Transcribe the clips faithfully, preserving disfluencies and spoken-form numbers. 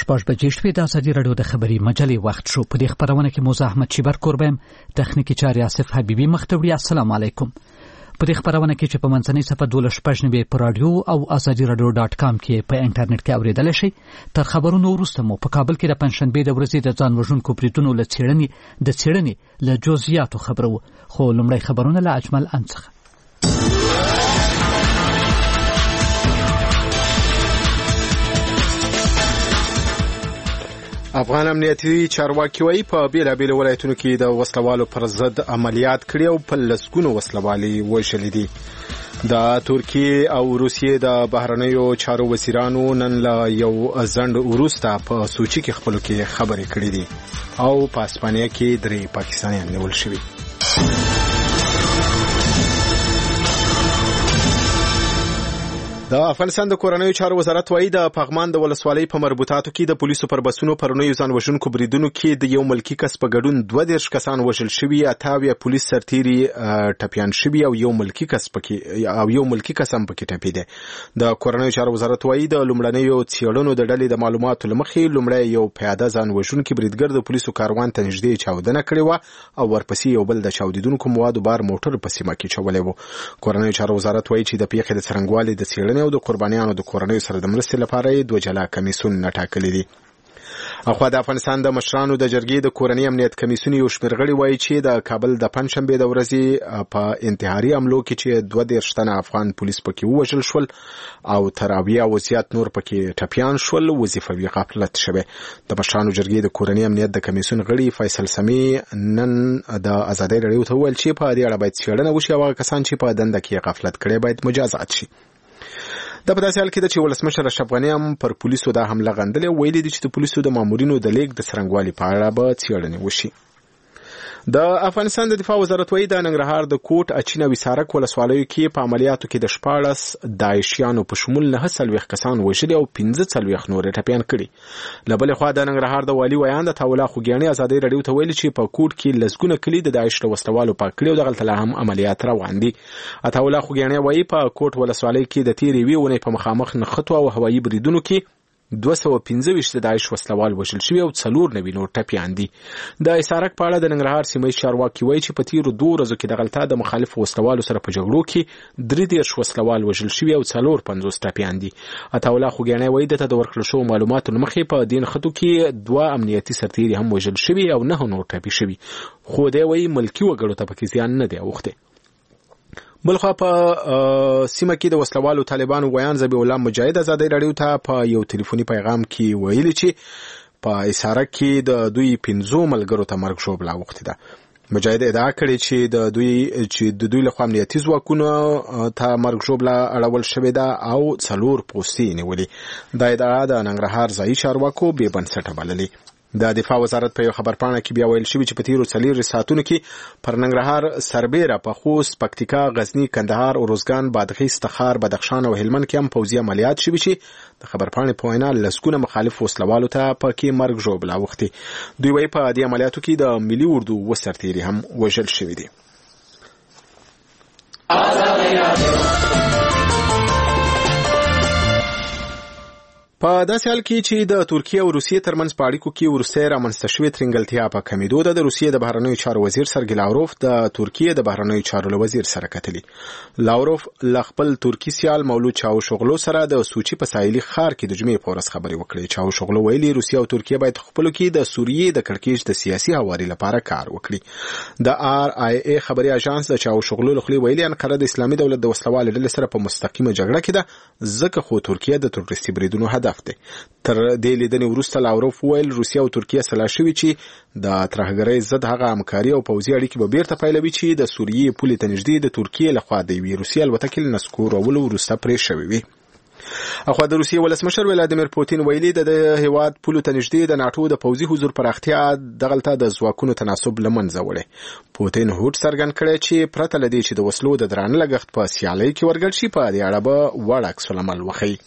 شپږ بجې شوې. د ازادي راډیو د خبري مجلې وخت شو. په دې خبرونه کې موزه احمد شیبر کوربم، تخنیکی چاري آصف حبیبي مختوړي. السلام علیکم. په دې خبرونه کې چې په منځنۍ صفحه دولس شپږ نوي په رادیو او ازادي راډیو ډاټ کام کې په انټرنیټ کې اوریدل شي. تر خبرونو وروسته مو په کابل کې د پنځشنبه د ورځې د ځان وژونکو بریدونو له څېړنې د څېړنې له جزئیاتو خبرو. خو لومړی خبرونه له اجمل انڅخه. افغان امنیتي چارواکي وايي په بیلابیلو ولایتونو کې د وسلوالو پر ضد عملیات کړي او په لسګونو وسلوالي وژلي دي. د ترکیې او روسیې د بهرنیو چارو وزیرانو نن له یو ځنډ وروسته په سوچي کې خپلو کې خبرې کړې دي او په اسپانیا کې درې پاکستانیان نیول شوي. د افغانستان د کورنیو چارو وزارت وايي د پغمان د ولسوالۍ په مربوطاتو کې د پولیسو پر بسونو پرونیو ځان وژونکو بریدونو کې د یو ملکی کس په ګډون دوه دېرش کسان وژل شوي، اته پولیس سرتیري ټپیان شوي او یو ملکی کس پکې او یو ملکی کس هم پکې ټپي دی. د کورنیو چارو وزارت وايي د لومړنیو څېړنو د ډلې د معلوماتو لمخې لومړی یو پیاده ځان وژونکي بریدګر د پولیسو کاروان ته نږدې چاودنه کړې و او ورپسې یو بل د چاودیدونکو موادو بار موټر په سیمه کې چولې و. کورنیو چارو وزارت وايي چې د پیښې د څرنګوالي د څېړنې او د قربانیانو د کورنیو سره د مرستې لپاره دوه جلا کمیسیون ټاکلي دي. اخوا د افغانستان د مشرانو د جرګې د کورنی امنیت کمیسیون یو شمېر غړي وایي چې د کابل د پنځشنبې د ورځې په انتحاري حملو کې چې دوه دېرش تنه افغان پولیس پکې ووژل شول او تر اویا او زیات نور پکې ټپیان شول، وظیفوي غفلت شوی. د مشرانو جرګې د کورنی امنیت د کمیسیون غړي فیصل سمي نن د ازادي راډیو ته وویل چې په دې اړه باید څېړنه وشي او هغه کسان چې په دنده کې غفلت کړی باید مجازات شي. د په داسې حال کې چې ولسمشر اشرف غني هم پر پولیسو دا حمله غندلې، ویلي دي چې د پولیسو د مامورینو د لیږد د څرنګوالي په اړه به څېړنې وشي. د افغانستان د دفاع وزارت وايي د ننګرهار د کوټ اچین او وسارک ولسوالیو کې په عملیاتو کې د شپاړس داعشیانو په شمول نه څلوېښت کسان وژلي او پنځه څلوېښت نور ټپیان کړي. له بلې خوا د ننګرهار د والي ویان د عطاالله خوږیاڼي ازادي راډیو ته ویلي چې په کوټ کې لسګونه کلي د داعش له وسلوالو پاک کړي او دغلته لا هم عملیات روان دي. عطاالله خوږیاڼي وايي په کوټ ولسوالۍ کې د تېرې یوې اونۍ په مخامخ نښتو او هوایي بریدونو کې دوه سوه پنځه ویشت د داعش وسلوال وژل شوي او څلور نوي نور ټپیان دي. د اسارک په اړه د ننګرهار سیمه ییز چارواکي وایي چې په تېرو دوو ورځو کې دغلته د مخالفو وسلوالو سره په جګړو کې درې دېرش وسلوال وژل شوي او څلور پنځوس ټپیان دي. عطاالله خوږیاڼي وایي دته د ورکړل شوو معلوماتو له مخې په دې نښتو کې دوه امنیتي سرتیري هم وژل شوي او نهه نور ټپي شوي، خو دی وایي ملکي وګړو ته پکې زیان نه دی اوښتی. بلخوا په سیمه کې د وسلوالو طالبانو ویان ذبیح الله مجاهد ازادي راډیو ته په یو ټلیفوني پیغام کې ویلي چې په اساره کې د دوی پنځو ملګرو ته مرګ ژوبله اوښتې ده. مجاهد ادعا کړې چې د دوی چې د دوی لخوا امنیتي ځواکونو ته مرګ ژوبله اړول شوې ده او څلور پوستې نیولې. دا ادعا د ننګرهار ځایي چارواکو بې بنسټه بللې. د دفاع وزارت په یو خبرپاڼه کې بیا ویل شوي چې په تیرو څلورو ساعتونو کې پر ننګرهار، سربیره، پخوس، پکتیکا، غزني، کندهار، اروزګان، بادغیس، تخار، بدخشان او هلمند کې هم پوځي عملیات شوي چې د خبرپاڼې په وینا لسګونه مخالف وسلوالو ته پکې مرګ ژوبله اوښتې. دوی وایي په دې عملیاتو کې د ملي اردو اووه سرتیري هم وژل شوي دي. په داسې حال کې چې د ترکیې او روسیې ترمنځ په اړیکو کې وروستی رامنځته شوې ترنګلتیا په کمیدو ده. د روسیې د بهرنیو چارو وزیر سرګی لاوروف د ترکیې د بهرنیو چارو له وزیر سره کتلي. لاوروف له خپل ترکي سیال مولود چاوشوغلو سره د سوچي په ساحلي ښار کې د جمعې په ورځ خبرې وکړې. چاوشوغلو ویلي روسیه او ترکیه باید خپلو کې د سوریې د کړکېچ د سیاسي هواري لپاره کار وکړي. د آر آی ای خبري اژانس د چاوشوغلو له خولې ویلي انقره د اسلامي دولت د وسلوالو ډلې سره په مستقیمه جګړه کې ده، ځکه خو ترکیه د تروریستي بریدونو هدف دی. تر دې لیدنې وروسته لاوروف ویل روسیه او ترکیه سلا شوي چې د ترهګرۍ ضد هغه همکاري او پوځي اړیکې به بیرته پیلوي چې د سوریې پولې ته نږدې د ترکیې لخوا د یوې روسي الوتکې له نسکورولو وروسته پرې شوې وي. اخوا د روسیې ولسمشر ولادیمیر پوتین ویلي د هیواد پولو ته نږدې د ناټو د پوځي حضور پراختیا دغلته د ځواکونو تناسب له منځه وړی. پوتین هوډ څرګند کړی چې پرته له دې چې د وسلو د درانه لګښت په سیالۍ کې ورګډ شي، په دې اړه به وړ عکس العمل وښیي.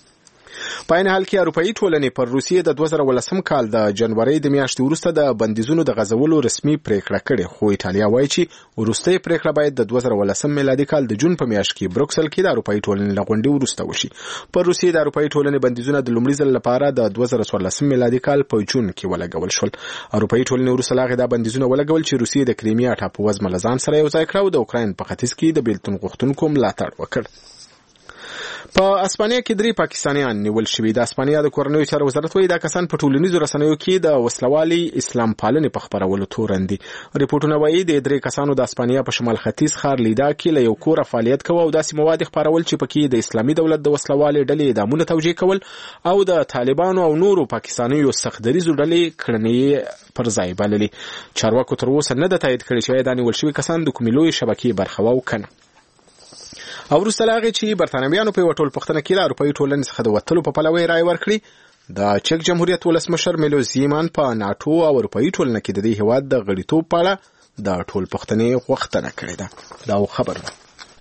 په عین حال کې اروپאי ټولنې پر روسیې د دوه زره ولسم کال د جنوري د میاشتې وروسته د بندیزونو د غځولو رسمي پریکړه کړې، خو ایټالیا وایي چې وروستۍ پریکړه باید د دوه زره ولسم میلادي کال د جون په میاشت کې بروکسل کې د اروپאי ټولنې له غونډې وروسته وشي. پر روسیې د اروپאי ټولنې بندیزونه د لومړي ځل لپاره د دوه زره څوارلسم میلادي کال په جون کې ولګول شول. اروپאי ټولنې وروسته لاغې دا بندیزونه ولګول چې روسیې د کریمیا ټاپووزمه له ځان سره یو ځای کړ او د اوکراین په ختیځ کې د بیلتون غوښتونکو ملاتړ وکړ. په اسپانیا کې درې پاکستانیان نیول شوي. د اسپانیا د کورنیو چارو وزارت وایي دا کسان په ټولنیزو رسنیو کې د وسلوالي اسلام پالنې په خپرولو تورن دي. ریپورتونه وایي د درې کسانو د اسپانیا په شمال ختیځ ښار لیدا کې له یو کور فعالیت کوي او داسې مواد خپرول چې پکې د اسلامي دولت د وسلوالي ډلې اعدامونه توجیه کول او د طالبانو او نورو پاکستانیو سختدریزو ډلې کړنې پر ځای بللي. چارواکو تر اوسه نه د تایید کړي چې دا نیول شوي کسان د کومې لویې شبکې برخه وو کنه. او وروسته لاغې چې برتانویانو په وټول پښتنه کې له اروپאי ټولنې څخه د وتلو په پلوي رائے ورکړي، د چک جمهوریت ولسمشر میلوس زیمان په ناتو او اروپאי ټولنه کې د دې هیواد د غړیتوب په اړه د ټول پښتنې غوښتنه کړې ده. دا خبر ده.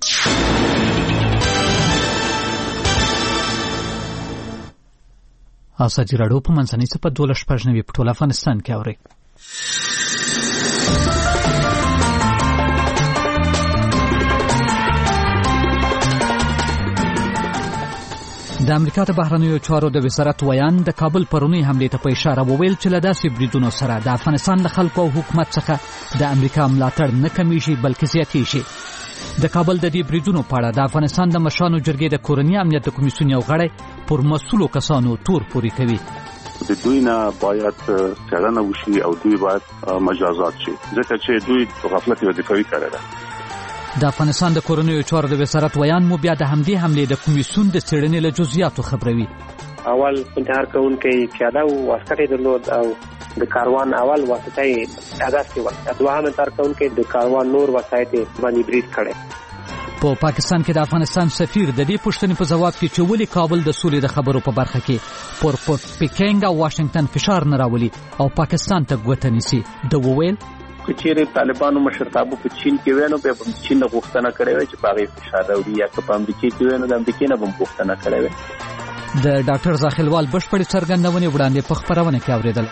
ازادي راډیو په منځنۍ صفحه دوه شپږ نوي په ټول افغانستان کې اوري. د امریکا د بهرنیو چارو د وزارت ویان د کابل پرونی حمله ته په اشاره وویل چې له داسې بریدونو سره د افغانستان له خلکو او حکومت څخه د امریکا ملاتړ نه کمیږي بلکې زیاتېږي. د کابل د دې بریدونو په اړه د افغانستان د مشرانو جرګې د کورني امنیت د کمیسیون یو غړی پر مسؤلو کسانو تور پوري کوي. د دوی نه باید څېړنه وشي او دوی باید مجازات شي ځکه چې دوی په غفلت یو دفاعي کړی ده. د افغانستان د کورنیو چارو د وزارت ویان مو بیا د همدې حملې د کمیسیون د څېړنې له جزئیاتو خبروي. اول انتحار کوونکی پیاده او عسکر درلود او د کاروان اول واسطه یې اغاز کړ. دوهم انتحار کوونکی د کاروان نور وسایط باندې برید کړی. په پاکستان کې د افغانستان سفیر د دې پوښتنې په جواب کې چې ولې کابل د سولې د خبرو په برخه کې پر پکینګ او واشنگټن فشار نه راولي او پاکستان ته ګوته نیسي، د وویل کچېرې طالبانو مشرتابه په چین کې وینو به په چین غوښتنه کړې وي چې باغې فشار راوړي یا په امریکا کې وینو د امریکا نه هم غوښتنه کړې وي. د ډاکټر زاخیلوال بشپړې څرګندونې وړاندې په خبرونه کې اوریدل.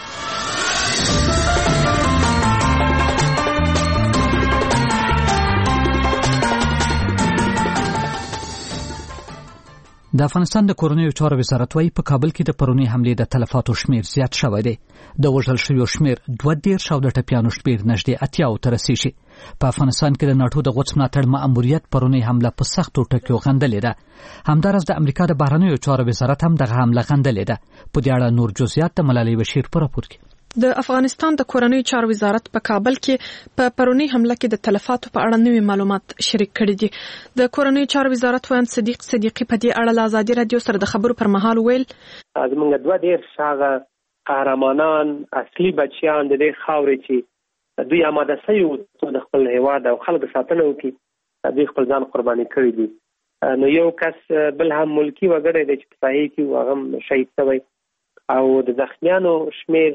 د افغانستان د کورنیو چارو وزارت وايي په کابل کې د پرونی حملې د تلفاتو شمیر زیات شوی دی. د وژل شویو شمیر دوه دېرش او د ټپیانو شمیر نږدې اتیاو ته رسیږي. په افغانستان کې د ناټو د غوڅ ملاتړ ماموریت پرونی حمله په سختو ټکیو غندلې ده. همدارس د امریکا د بهرنیو چارو وزارت هم دغه حمله غندلې ده. په دې اړه نور جزئیات د ملالۍ بشیر په راپور کې. د افغانستان د کورنیو چارو وزارت په کابل کې په پرونی حمله کې د تلفاتو په اړه نوي معلومات شریک کړي دي. د کورنیو چارو وزارت ویان صدیق صدیقی په دې اړه له ازادي رادیو سره د خبرو پر مهال ویل زمونږ دوه ډیر شاغه قهرمانان اصلي بچیان د دې خاورې چې دوی آماده شوي د خپل هیواد او خلکو ساتنه وکړي دوی خپل ځان قرباني کړی دي. نو یو کس بل هم ملکی وګړی دی چې په ساحې کې هغه شهید شوی او د زخمیانو شمیر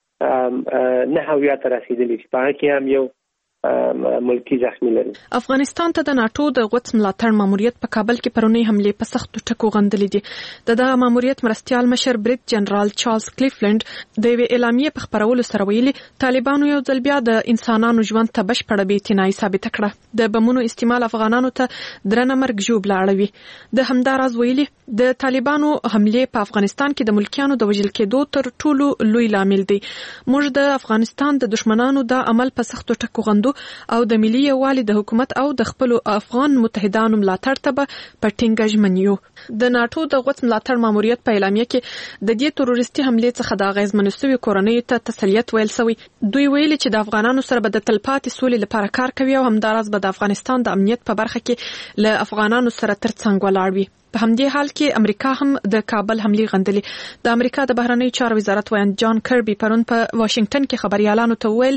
نه هویا ته رسیدلی چې په هغه کې هم یو ملکی زخمی لري. افغانستان ته د ناټو د غوڅ ملاتړ ماموریت په کابل کې پرونی حمله په سختو ټکو غندلې دي. د دغه ماموریت مرستيال مشر بریټ جنرال چارلز کلیفلند د وی اعلامیه په خبرولو سره ویلي طالبانو یو ځل بیا د انسانانو ژوند ته بشپړه بې‌اعتنایي ثابت کړه. د بمونو استعمال افغانانو ته درنه مرګ ژوبله اړوي. د همداراز ویلي د طالبانو حمله په افغانستان کې د ملکیانو د وژل کېدو تر ټولو لوی لامل دی. موږ د افغانستان د دشمنانو د عمل په سختو ټکو غندو او د ملي یووالي د حکومت او د خپل افغان متحدانو ملاتړ ته په ټینګه ژمن یو. د ناټو د غوڅ ملاتړ ماموریت په اعلامیه کې د دې تروریستي حملې څخه د اغیزمنو شویو کورنیو ته تسلیت ویل شوی. دوی ویلي چې د افغانانو سره به د تلپاتې سولې لپاره کار کوي او همداراز به د افغانستان د امنیت په برخه کې له افغانانو سره ترڅنګ ولاړ وي. په همدې حال کې امریکا هم د کابل حمله غندلې. د امریکا د بهرنیو چارو وزارت ویان جان کربي پرون په واشنگټن کې خبريالانو ته ویل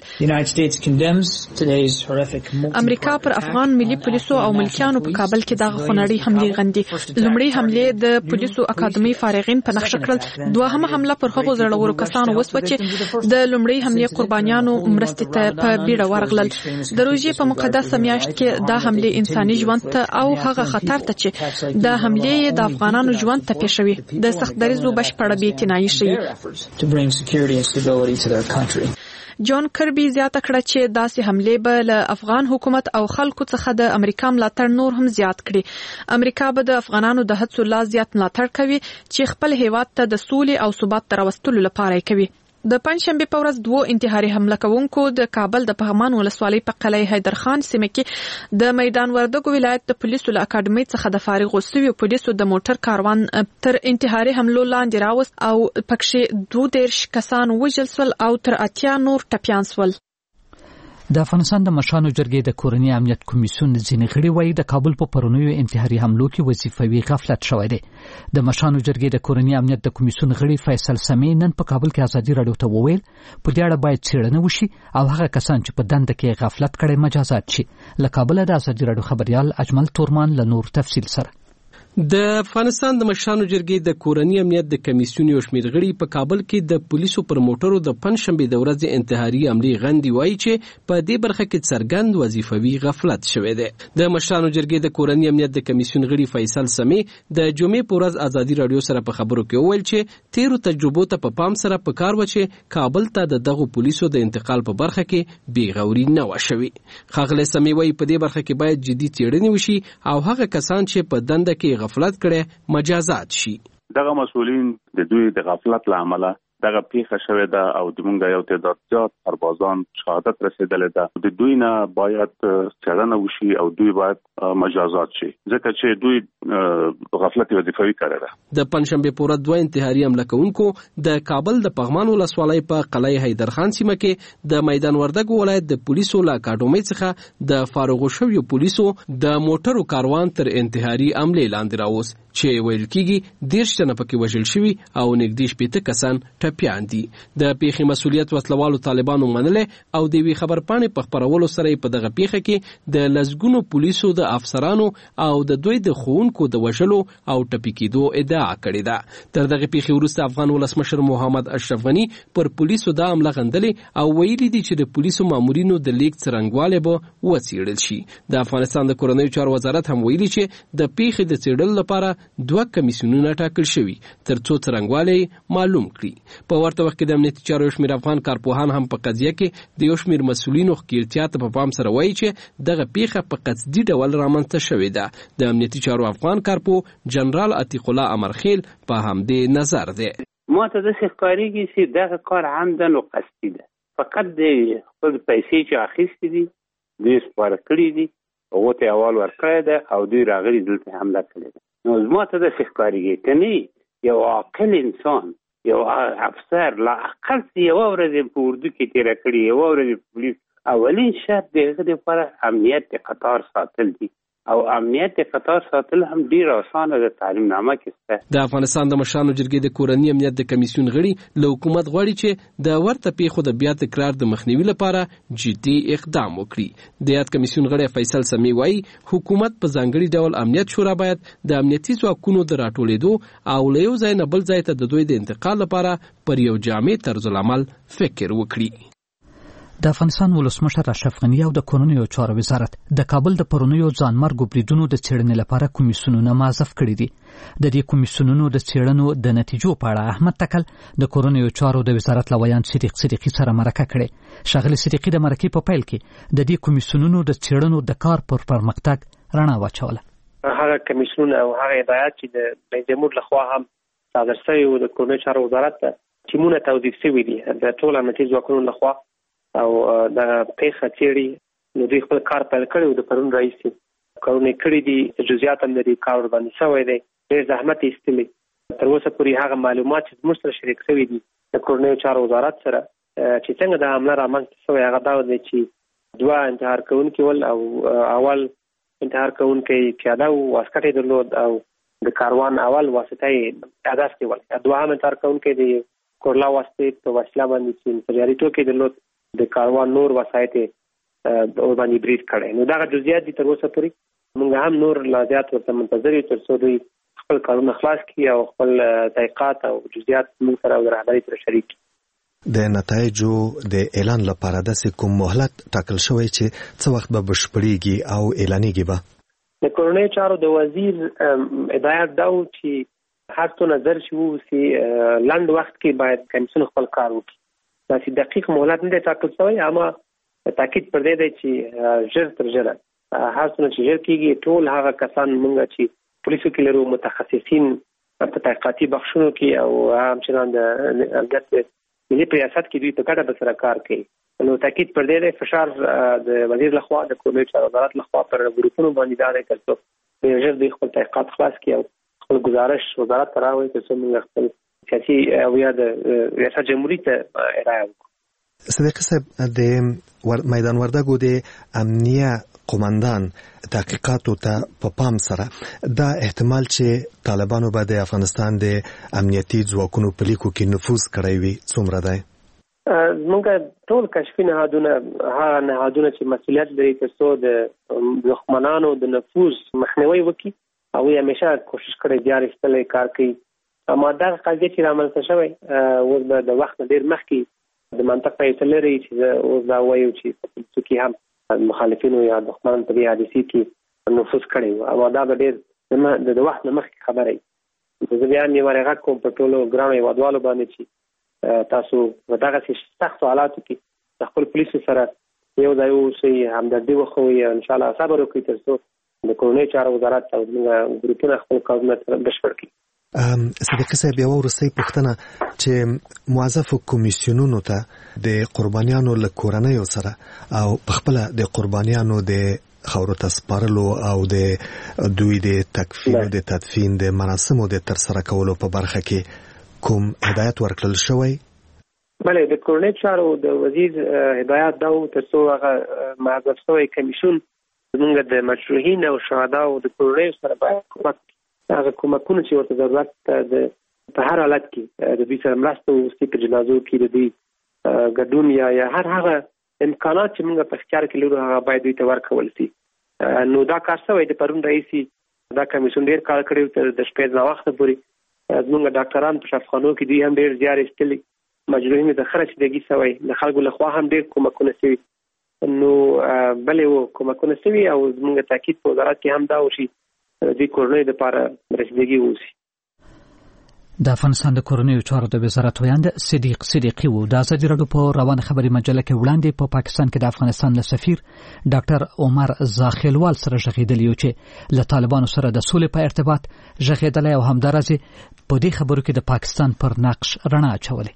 امریکا پر افغان ملي پولیسو او ملکیانو په کابل کې د خونړۍ حمله غندي. لومړی حمله د پولیسو اکاډمي فارغین په نقشه کړل. دوهمه حمله پر هغو زړورو کسانو وسوه چې د لومړی حمله قربانیانو مرستې ته په بیړه ورغلل. د روژې په مقدسه میاشت کې دا حمله انساني ژوند ته او هغه خطر ته چې دا حمله حملې د افغانانو ژوند ته پیښوي د سخت دریزو بشپړه بې اعتنایي ښيي. جان کربي زیاته کړه چې داسې حملې به له افغان حکومت او خلکو څخه د امریکا ملاتړ نور هم زیات کړي. امریکا به د افغانانو د هڅو لا زیات ملاتړ کوي چې خپل هیواد ته د سولې او ثبات تر راوستلو لپاره کوي. د پنځشنبه په ورځ دوه انتحاري حمله کوونکو د کابل د پغمان ولسوالۍ په قلعه حیدرخان سیمه کې د میدان وردګو ولایت د پولیسو له اکاډمۍ څخه د فارغ شویو پولیسو د موټر کاروان تر انتحاري حملو لاندې راوست او پکښې دوه دیرش کسان وژل شول او تر اتیا نور ټپیان شول. د افغانستان د مشرانو جرګې د کورني امنیت کمیسیون ځینې غړي وایي د کابل په پرونیو انتحاري حملو کې وظیفوي غفلت شوی دی. د مشرانو جرګې د کورني امنیت د کمیسیون غړي فیصل سمي نن په کابل کې ازادي راډیو ته وویل په دې اړه باید څېړنه وشي او هغه کسان چې په دنده کې غفلت کړي مجازات شي. له کابل د ازادي راډیو خبريال اجمل تورمان له نور تفصیل سره. د افغانستان د مشرانو جرګې د کورني امنیت د کمیسیون یو شمېر غړي په کابل کې د پولیسو پر موټرو د پنځشنبه د ورځې انتحاري حملې غندي وایي چې په دې برخه کې څرګند وظیفوي غفلت شوی دی. د مشرانو جرګې د کورني امنیت د کمیسیون غړي فیصل سمي د جمعې په ورځ ازادي راډیو سره په خبرو کې وویل چې تیرو تجربو ته په پام سره په کار و چې کابل ته د دغو پولیسو د انتقال په برخه کې بې غوري نه وشوي. ښاغلی سمي وایي په دې برخه کې باید جدي څېړنې وشي او هغه کسان چې په دنده کې غفلت کړي مجازات شي. دغه مسؤلین د دوی د غفلت له امله دغه پیښه شوې ده او زموږ یو تعداد زیات سربازان شهادت رسیدلی ده. د دوی نه باید څېړنه وشي او دوی باید مجازات شي ځکه چې دوی غفلت وظیفوي کړی ده. د پنځشنبه په ورځ دوه انتحاري حمله کوونکو د کابل د پغمان ولسوالۍ په قلعه حیدرخان سیمه کې د میدان وردګو ولایت د پولیسو له اکاډمۍ څخه د فارغ شویو پولیسو د موټرو کاروان تر انتحاري حملې لاندې راوست چې ویل کېږي دېرش تنه پکې وژل شوي او نږدې شپېته کسان ټپیان دي. د پیښې مسؤلیت وسلوالو طالبانو منلی او د یوې خبرپاڼې په خپرولو سره په دغه پیښه کې د لسګونو پولیسو د افسرانو او د دوی د ښوونکو د وژلو او ټپي کېدو ادعا کړې ده. تر دغه پیښې وروسته افغان ولسمشر محمد اشرف غني پر پولیسو دا حمله غندلې او ویلي دي چې د پولیسو مامورینو د لیک څرنګوالی به وڅېړل شي. د افغانستان د کورنیو چارو وزارت هم ویلي چې د پیښې د څېړلو لپاره دوه کمیسیونونه ټاکل شوي تر څو څرنګوالی معلوم کړي. په ورته وخت کې د امنیتي چارو یو شمېر افغان کارپوهان هم په قضیه کې د یو شمېر مسؤلینو ښکېلتیا ته په پام سره وایي چې دغه پیښه په قصدي ډول رامنځته شوې ده. د امنیتي چارو افغان کارپو جنرال عتیق الله امرخیل په همدې نظر دی. ما ته داسې ښکارېږي چې دغه کار عمدن و قصدي ده. فقط د خپل پیسې چې اخیستې دي دوی سپاره کړي دي هغو ته یې اول ورکړی ده او دوی راغلي دلته حمله کړې ده. نو زما ته داسې ښکارېږي که نه یو عاقل انسان یو افسر لا اقل یوه ورځ په اردو کې تېره کړي یوه ورځ په پولیس اولین شرط د هغه دپاره امنیت د قطار ساتل دي او امنیت د قطار ساتل هم ډېر اسانه د تعلیم نامه کې شته. د افغانستان د مشرانو جرګې د کورني امنیت د کمیسیون غړي له حکومت غواړي چې د ورته پیښو د بیا تکرار د مخنیوي لپاره جدي اقدام وکړي. د یاد کمیسیون غړی فیصل سمي وایي حکومت په ځانګړي ډول امنیت شورا باید د امنیتي ځواکونو د راټولېدو او له یو ځای نه بل ځای ته د دوی د انتقال لپاره پر یو جامع طرزالعمل فکر وکړي. د افغانستان ولسمشر اشرف غني او د کورنیو چارو وزارت د کابل د پرونیو ځانمرګو بریدونو د څېړنې لپاره کمیسیونونه معزف کړي دي. د دې کمیسیونونو د څېړنو د نتیجو په اړه احمد تکل د کورنیو چارو د وزارت لویان صدیق صدیقي سره مرکه کړې. ښاغلي صدیقي د مرکې په پیل کې د دې کمیسیونونو د څېړنو د کار پر پرمختګ رڼا واچوله. هغه کمیسیونونه او هغه هدایات چې د رئیس جمهور لخوا هم صادر شوي و د کورنیو چارو وزارت ته ټیمونه توظیف شوي دي د ټولو امنیتي ځواکونو لخوا او د پیښه څېړي نو دوی خپل کار پیل کړی و د پرون راهیسې کارونه یې کړي دي جزئیات هم د دې کار ورباندې شوی دی ډېر زحمت یې ایستلی. تر اوسه پورې هغه معلومات چې زموږ سره شریک شوي دي د کورنیو چارو وزارت سره چې څنګه دا حمله رامنځته شوی هغه دا دی چې دوه انتحار کوونکي ول او اول انتحار کوونکی پیاده و واسکټ یې درلود او د کاروان اول واسطه یې اګاستې ول. دوهم انتحار کوونکی د کورلا واسطې په وسیله باندې چې انفجاري توکي درلود د کاروان نور وسایط ور باندې برید کړی. نو دغه جزئیات دي تر اوسه پورې موږ هم نور لا زیات ورته منتظر یو تر څو دوی خپل کارونه خلاص کړي او خپل تحقیقات او جزئیات موږ سره د رهبرۍ سره شریک کړي. د نتایجو د اعلان لپاره داسې کوم مهلت ټاکل شوی چې څه وخت به بشپړېږي او اعلانېږي به؟ د کورنۍ چارو د وزیر هدایت دا و چې هر څو نظر شي وسی لاند وخت کې باید کمیسیون خپل کار وکړي. دا چې دقیق مهلت نه دی ټاکل شوی، اما تاکید پر دې دی چې ژر تر ژره هر څه چې ژر کېږي ټول هغه کسان موږ چې پولیسو کې لرو متخصصین په تحقیقاتي بخشونو کې او همچنان د امنیت ملي په ریاست کې دوی په ګډه به سره کار کوي. نو تاکید پر دې دی فشار د وزیر لخوا د کورنۍ چارو وزارت لخوا پر ګروپونو باندې دا دی ترڅو د ژر دوی خپل تحقیقات خلاص کړي او خپل گزارش وزارت ته راوړي ترڅو موږ خپل سیاسي او یا د ریاست جمهوریت ته ارائه وکړو. صدیق صاحب د میدان وردګو د امنیه قومندان تحقیقاتو ته په پام سره دا احتمال چې طالبانو به د افغانستان د امنیتي ځواکونو په لیکو کې نفوذ کړی وي څومره دی؟ موږ ټول کشفي نهادونه هغه نهادونه چې مسؤلیت لري ترڅو د دښمنانو د نفوذ مخنیوي وکړي او یې همیشه کوشش کړی جاري ایستلې کار کوي. اما دا قضیه چې رامنځته شوی اوس به د وخت ډېر مخکې د منطق فیصله لري چې اوس دا وایو چې په څوکي هم مخالفینو یا دښمنانو په دې حادثې کې نفوذ کړی و. اما دا به ډېر د وخت نه مخکې خبره وي. زه بیا مې ورغه کوم په ټولو ګرانو هېوادوالو باندې چې تاسو په دغه سختو حالاتو کې د خپل پولیسو سره یو ځای اوسئ، همدردي وښوئ، انشاءالله صبر وکړئ ترڅو د کورنۍ چارو وزارت او ګروپونه خپل کارونه بشپړ کړي. صدیقي صاحب یوه وروستۍ پوښتنه چې موظفو کمیسیونونو ته د قربانیانو له کورنیو سره او پخپله د قربانیانو د خاورو ته سپارلو او د دوی د تکفین او د تدفین د مراسمو د ترسره کولو په برخه کې کوم هدایت ورکړل شوی؟ بله، د کورنۍ چارو د وزیر هدایت دا و ترڅو هغه معزز شوی کمیسیون زموږ د مجروحین او شهداو د کورنیو سره باید کومک هغه کومکونه چې ورته ضرورت د په هر حالت کې د دوی سره مرسته وکړي، په جنازو کې د دوی ګډون یا یا هر هغه امکانات چې موږ په اختیار کې لرو هغه باید دوی ته ورکول شي. نو دا کار شوی د پرون رئیسي دا کمیسیون ډېر کار کړی تر د شپې نه وخت پورې. زموږ ډاکټران په شفاخانو کې دوی هم ډېر زیار ایستلي، مجروحین د خرچ دیګي شوی، د خلکو لخوا هم ډېر کومکونه شوي. نو بلې و کومکونه شوي او زموږ تاکید په وزارت کې هم دا وشي دوی کورنۍ دپاره رسیدګي وشي. د افغانستان د کورنیو چارو د وزارت ویاند صدیق صدیقي و د ازادي راډیو په روانه خبري مجله کې وړاندې په پاکستان کې د افغانستان له سفیر ډاکټر عمر زاخیلوال سره ژغېدلی و چې له طالبانو سره د سولې په ارتباط ژغېدلی او همدارسې په دې خبرو کې د پاکستان پر نقش رڼا اچولې.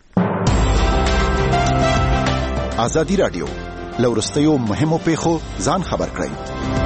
ازادي راډیو له وروستیو مهمو پیښو ځان خبر کړئ.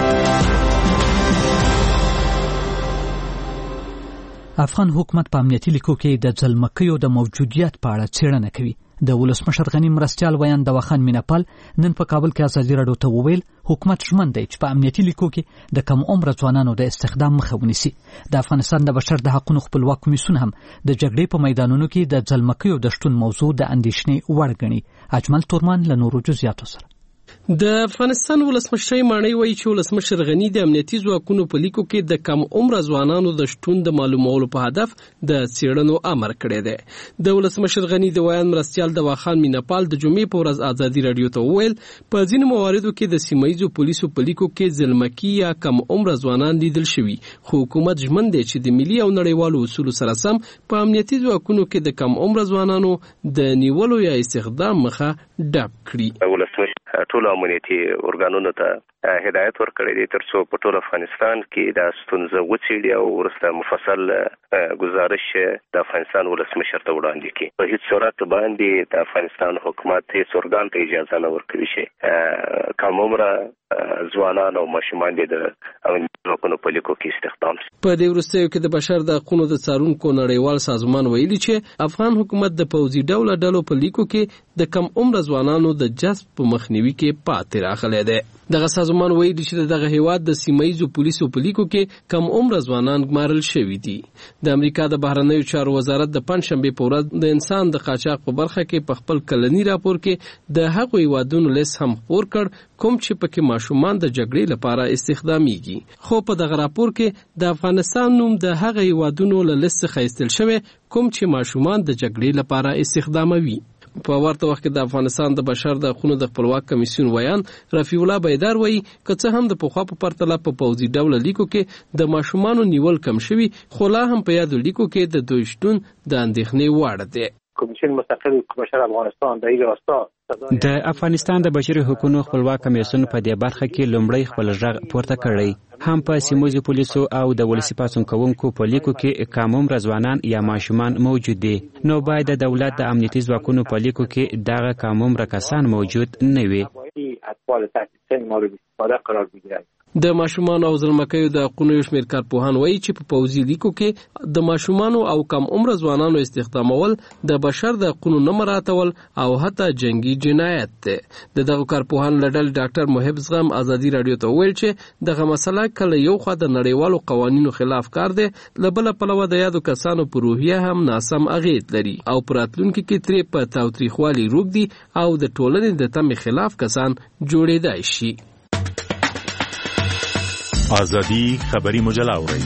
افغان حکومت په امنیتي لیکو کې د ځلمکیو د موجودیت په اړه څېړنه کوي. د ولسمشر غنی مرستیال ویان دواخان میناپال نن په کابل کې ازادي راډیو ته وویل حکومت ژمن دی چې په امنیتي لیکو کې د کم عمر ځوانانو د استخدام مخه ونیسي. د افغانستان د بشر د حقوقو خپلواک کمیسیون هم د جګړې په میدانونو کې د ځلمکیو د شتون موضوع د اندېښنې وړ ګڼي. اجمل تورمان له نورو جزئیاتو سره. د افغانستان ولسمشر مانی وایي چې ولسمشر غنی د امنیتي ځواکونو په لیکو کې د کم عمر ځوانانو د شتون د معلومولو په هدف د څېړنو امر کړی دی. د ولسمشر غنی د ویان مرستیال دواخان میناپال د جمعې په ورځ ازادي راډیو ته وویل په ځینو مواردو کې د سیمه ییزو پولیسو په لیکو کې ځلمکي یا کم عمر ځوانان لیدل شوي، خو حکومت ژمن دی چې د ملي او نړیوالو اصولو سره سم په امنیتي ځواکونو کې د کم عمر ځوانانو د نیولو یا استخدام مخه ډپ کړي. ټول امنیتي ارګانونو ته هدایت ورکړی دی ترڅو په ټول افغانستان کې د ستونزه وڅېړي او وروسته مفصل گزارش د افغانستان ولسمشر ته وړاندې کړي. په هیڅ صورت باندې د افغانستان حکومت هیڅ ارګان ته اجازه نه ورکوي چې کم عمره ځوانان او ماشومان د امنیتي ځواکونو په لیکو کې استخدام شي. په دې وروستیو کې د بشر د حقوقو د څارونکو نړیوال سازمان ویلي چې افغان حکومت د پوځي ډوله ډلو په لیکو کې د کم عمر ځوانانو د جذب په مخنیوي کې پاتې راغلی دی. دغه سازمان ویلي چې دغه هیواد د سیمه ییزو پولیسو په لیکو کې کم عمر ځوانان ګمارل شوي دي. د امریکا د بهرنیو چارو وزارت د پنځشنبې په ورځ د انسان د قاچاق په برخه کې په خپل کلنی راپور کې د هغو هیوادونو لیست هم خپور کړ کوم چې پکې ماشومان د جګړې لپاره استخدامیږي. خو په دغه راپور کې د افغانستان نوم د هغه هیوادونو له لیست څخه ایستل شوی کوم چې ماشومان د جګړې لپاره استخداموي. په ورته وخت کې د افغانستان د بشر د حقوقو د خپلواک کمیسیون ویان رفیع الله بیدار وایي که څه هم د پخوا په پرتله په پوځي ډول لیکو کې د ماشومانو نیول کم شوي خو لا هم په یادو لیکو کې د دوی شتون د اندېښنې وړ دی. کمیسیون مستقل بشر افغانستان د ایله واسطه د افغانستان د بشري حقوقو خپلواک کمیسیون په دې برخه کې لومړی خپل غږ پورته کړی هم په سیموزي پولیسو او د ولسی پاتون کوونکو په لیکو کې کاموم رضوانان یا ماشومان موجود دي نو باید د دولت د امنیتي ځواکونو په لیکو کې دغه کاموم رکسان موجود نه وي. اطفال تحت سن مورد استفاده قرار بگیرند. د ماشومان او زلمکیو د حقوقو شمیر کارپوهان وایي چې په پوځي لیکو کې د ماشومان او کم عمر ځوانانو استخدامول د بشر د حقوقو نه مراعاتول او حتی جنگي جنایت دی. د دغه کارپوهان لړل ډاکټر محب زغم ازادي رادیو ته ویل چې دغه مسله کله یو خوا د نړیوالو قوانینو خلاف کار دی لبل پلوه د یادو کسانو په روحیه هم ناسم اغیز لري او پراتلونکو کې ترې په تاوتریخوالي روغ دي او د ټولنې د تمې خلاف کسان جوړېدای شي. آزادی خبری مجله اورئ.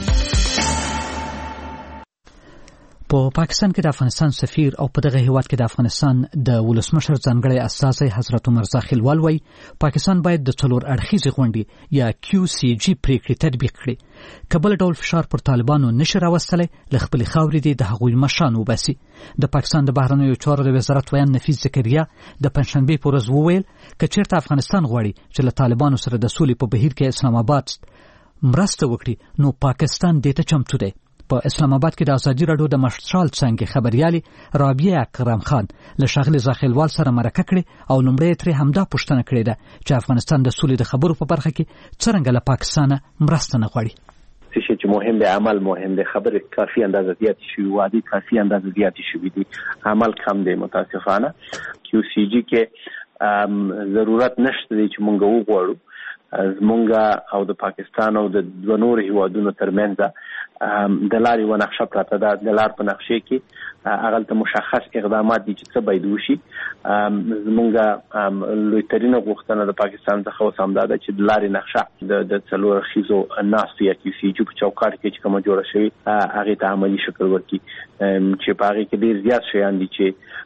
په پاکستان کې د افغانستان سفیر او په دغه هیواد کې د افغانستان د ولسمشر ځانګړی استازی حضرت عمر زاخیل والوي پاکستان باید د څلور اړخیزې غونډې یا کیو سی جی پریکړې تطبیق کړي. کابل ډول فشار پر طالبانو نشي راوستلی له خپلې خاورې دی د هغوی مشران وباسي. د پاکستان د بهرنیو چارو د وزارت ویان نفیس زکریا د پنځشنبې په ورځ وویل که چیرته افغانستان غواړي چې له طالبانو سره د سولې په بهیر کې اسلام آباد مرسته وکړي نو پاکستان دې ته چمتو دی. په اسلام آباد کې د ازادي راډیو د مشرال څنګه خبريالي رابعه اکرم خان له شاغلي زاخیلوال سره مرکه کړې او لومړی ترې همدا پوښتنه کړې ده چې افغانستان د سولې د خبرو په برخه کې څرنګه له پاکستان مرسته نه غواړي. څه چې مهم دی عمل مهم دی خبرې کافي اندازه زیات شي وادي کافي اندازه زیات شي دي عمل کم دی متاسفانه. کیو سی جی کې ضرورت نشته چې مونږ وغواړو زمونږ او د پاکستان او د دوه نور هیوادونو ترمنځ د لارې و نقشه پراته ده. د لار په نقشې کې هغه ته مشخص اقدامات دي چې څه باید وشي. زمونږ لویترینه غوښتنه د پاکستان څخه اوس همدا ده چې د لارې نقشه د د څلور اړخیزو ناستو یا کیو سی جي په چوکاټ کې چې کومه جوړه شوې هغې ته عملي شکل ورکړي چې په هغې کې ډېر زیات شیان دي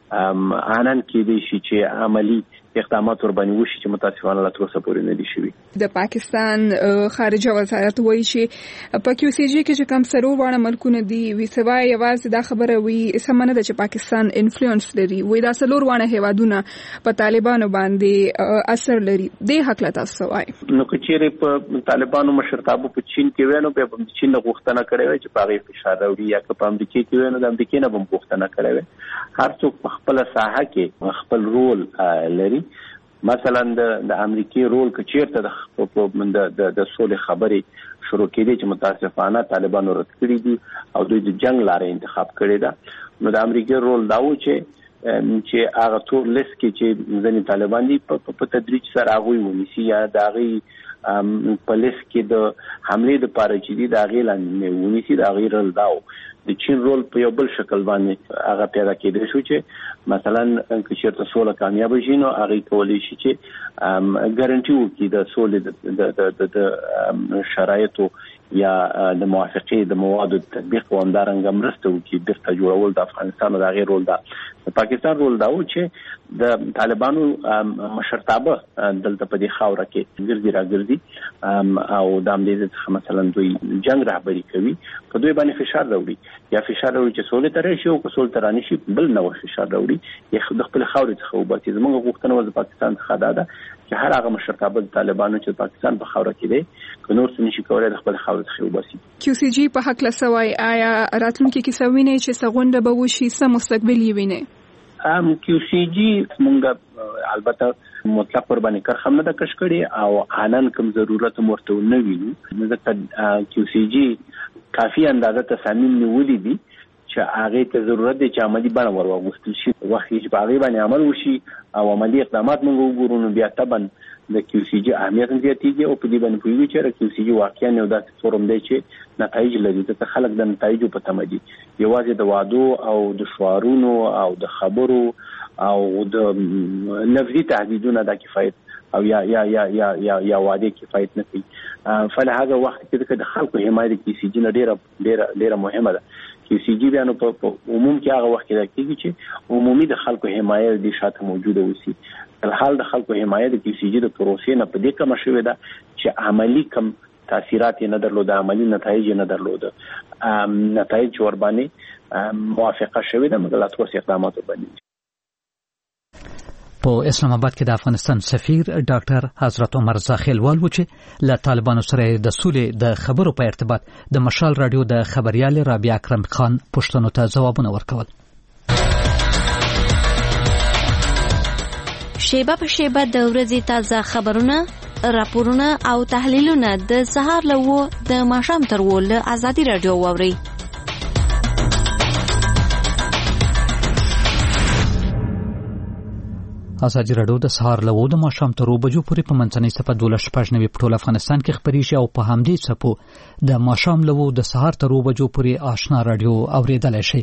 چې آنن کېدی شي چې عملي اقدامات ورباندې وشي چې متاسفانه لا تر اوسه پورې نه دي شوي. د پاکستان خارجه وزارت وایي چې په کیو سی جي کې چې کم څلور واړه ملکونه دي وي سوای یوازې دا خبره وي سمه نه ده چې پاکستان انفلوئنس لري وي دا څلور واړه هیوادونه په طالبانو باندې اثر لري. دې حق لا تاسو وایي نو که چیرې په طالبانو مشرتابه په چین کې وینو به په چین غوښتنه کړې وي چې په هغې فشار راوړي یا که په امریکا کې وینو د امریکا نه به غوښتنه کړې وي. هر څوک په خپله ساحه کې خپل رول لري. مثلا د امریکای رول که چیرته د د د سولې خبرې شروع کړي چې متاسفانه طالبانو رد کړی دي او دوی د جنگ لارې انتخاب کړی ده نو د امریکای رول دا و چې چې هغه ټول لیست کې چې ځینې طالبان دي په تدریج سره هغوی ونیسي یا د هغې په لیست کې د حملې دپاره چې دي د هغې لاندې ونیسي د هغې رول دا و. د چین رول په یو بل شکل باندې هغه پیدا کېدای شو چې مثلا که چېرته سوله کامیابه شي نو هغې کولی شي چې ګارنټي وکړي د سولې د شرایطو یا د موافقې د موادو تطبیق او همدارنګه مرسته وکړي بیرته جوړول د افغانستان د هغې رول ده. د پاکستان رول دا و چې د طالبانو مشرتابه دلته په دې خاوره کې ګرځي راګرځي او د همدې څخه مثلا دوی جنګ رهبري کوي په دوی باندې فشار راوړي یا فشار راوړي چې سولې ته راشي او که سولې ته رانشي بل نوع فشار راوړي یا د خپلې خاورې څخه وباسي. زموږ غوښتنه وه د پاکستان څخه دا ده چې هر هغه مشرتابه د طالبانو چې پاکستان په خاوره کې دی که نور څه نشي کولی د خپلې خاورې څخه وباسي. کیو سی جي په هکله څه وایي آیا راتلونکي کې څه وینئ چې څه غونډه به وشي څه مستقبل یې وینئ؟ کیو سی جي موږ البته مطلق ورباندې کرخه هم نه ده کش کړې او آنن کوم ضرورت هم ورته نه وینو ځکه کیو سی جي کافي اندازه تصامیم نیولي دي چې هغې ته ضرورت دی چې عملي بڼه ور واغوستل شي. وخت چې په هغې باندې عمل وشي او عملي اقدامات موږ وګورو نو بیا طبعا د کیو سی جي اهمیت هم زیاتېږي او په دې باندې پوهېږو چې کیو سی جي واقعا یو داسې فورم دی چې نتایج لري ځکه خلک د نتایجو په تمه دي یوازې د وعدو او د شعارونو او د خبرو او د لفظي تهدیدونه دا کفایت او یا یا یا یا یا یا واده کفایت نه کوي. فلهغه وخت کې د خلکو حمایت کې سی جی ډیره ډیره ډیره مهمه ده. کې سی جی بیانو په عموم کې هغه وخت کې کېږي چې عمومي د خلکو حمایت د شاته موجوده وسی. الحال د خلکو حمایت کې سی جی د پروسې نه په دې کوم شوې ده چې عملی کم تاثیرات نه درلوده، عملی نتایج نه درلوده. نتایج وربانې موافقه شوې ده مګر لا څه اقدامات وبني. په اسلام آباد کې د افغانستان سفیر ډاکټر حضرت عمر زاخیلوال و چې له طالبانو سره د سولې د خبرو په ارتباط د مشال رادیو د خبريال رابعه اکرم خان پوښتنو ته ځوابونه ورکول. شیبه په شیبه د ورځې تازه خبرونه، راپورونه او تحلیلونه د سهار له و د ماښام تر و له ازادي رادیو واوري. ازادي رادیو د سهار له و د ماښام تر و بجو پورې په منځنۍ صفه دولس شپږ نوي په ټول افغانستان کې خبريږي او په همدې صفو د ماښام له و د سهار تر و بجو پورې آشنا رادیو اوریدلای شي.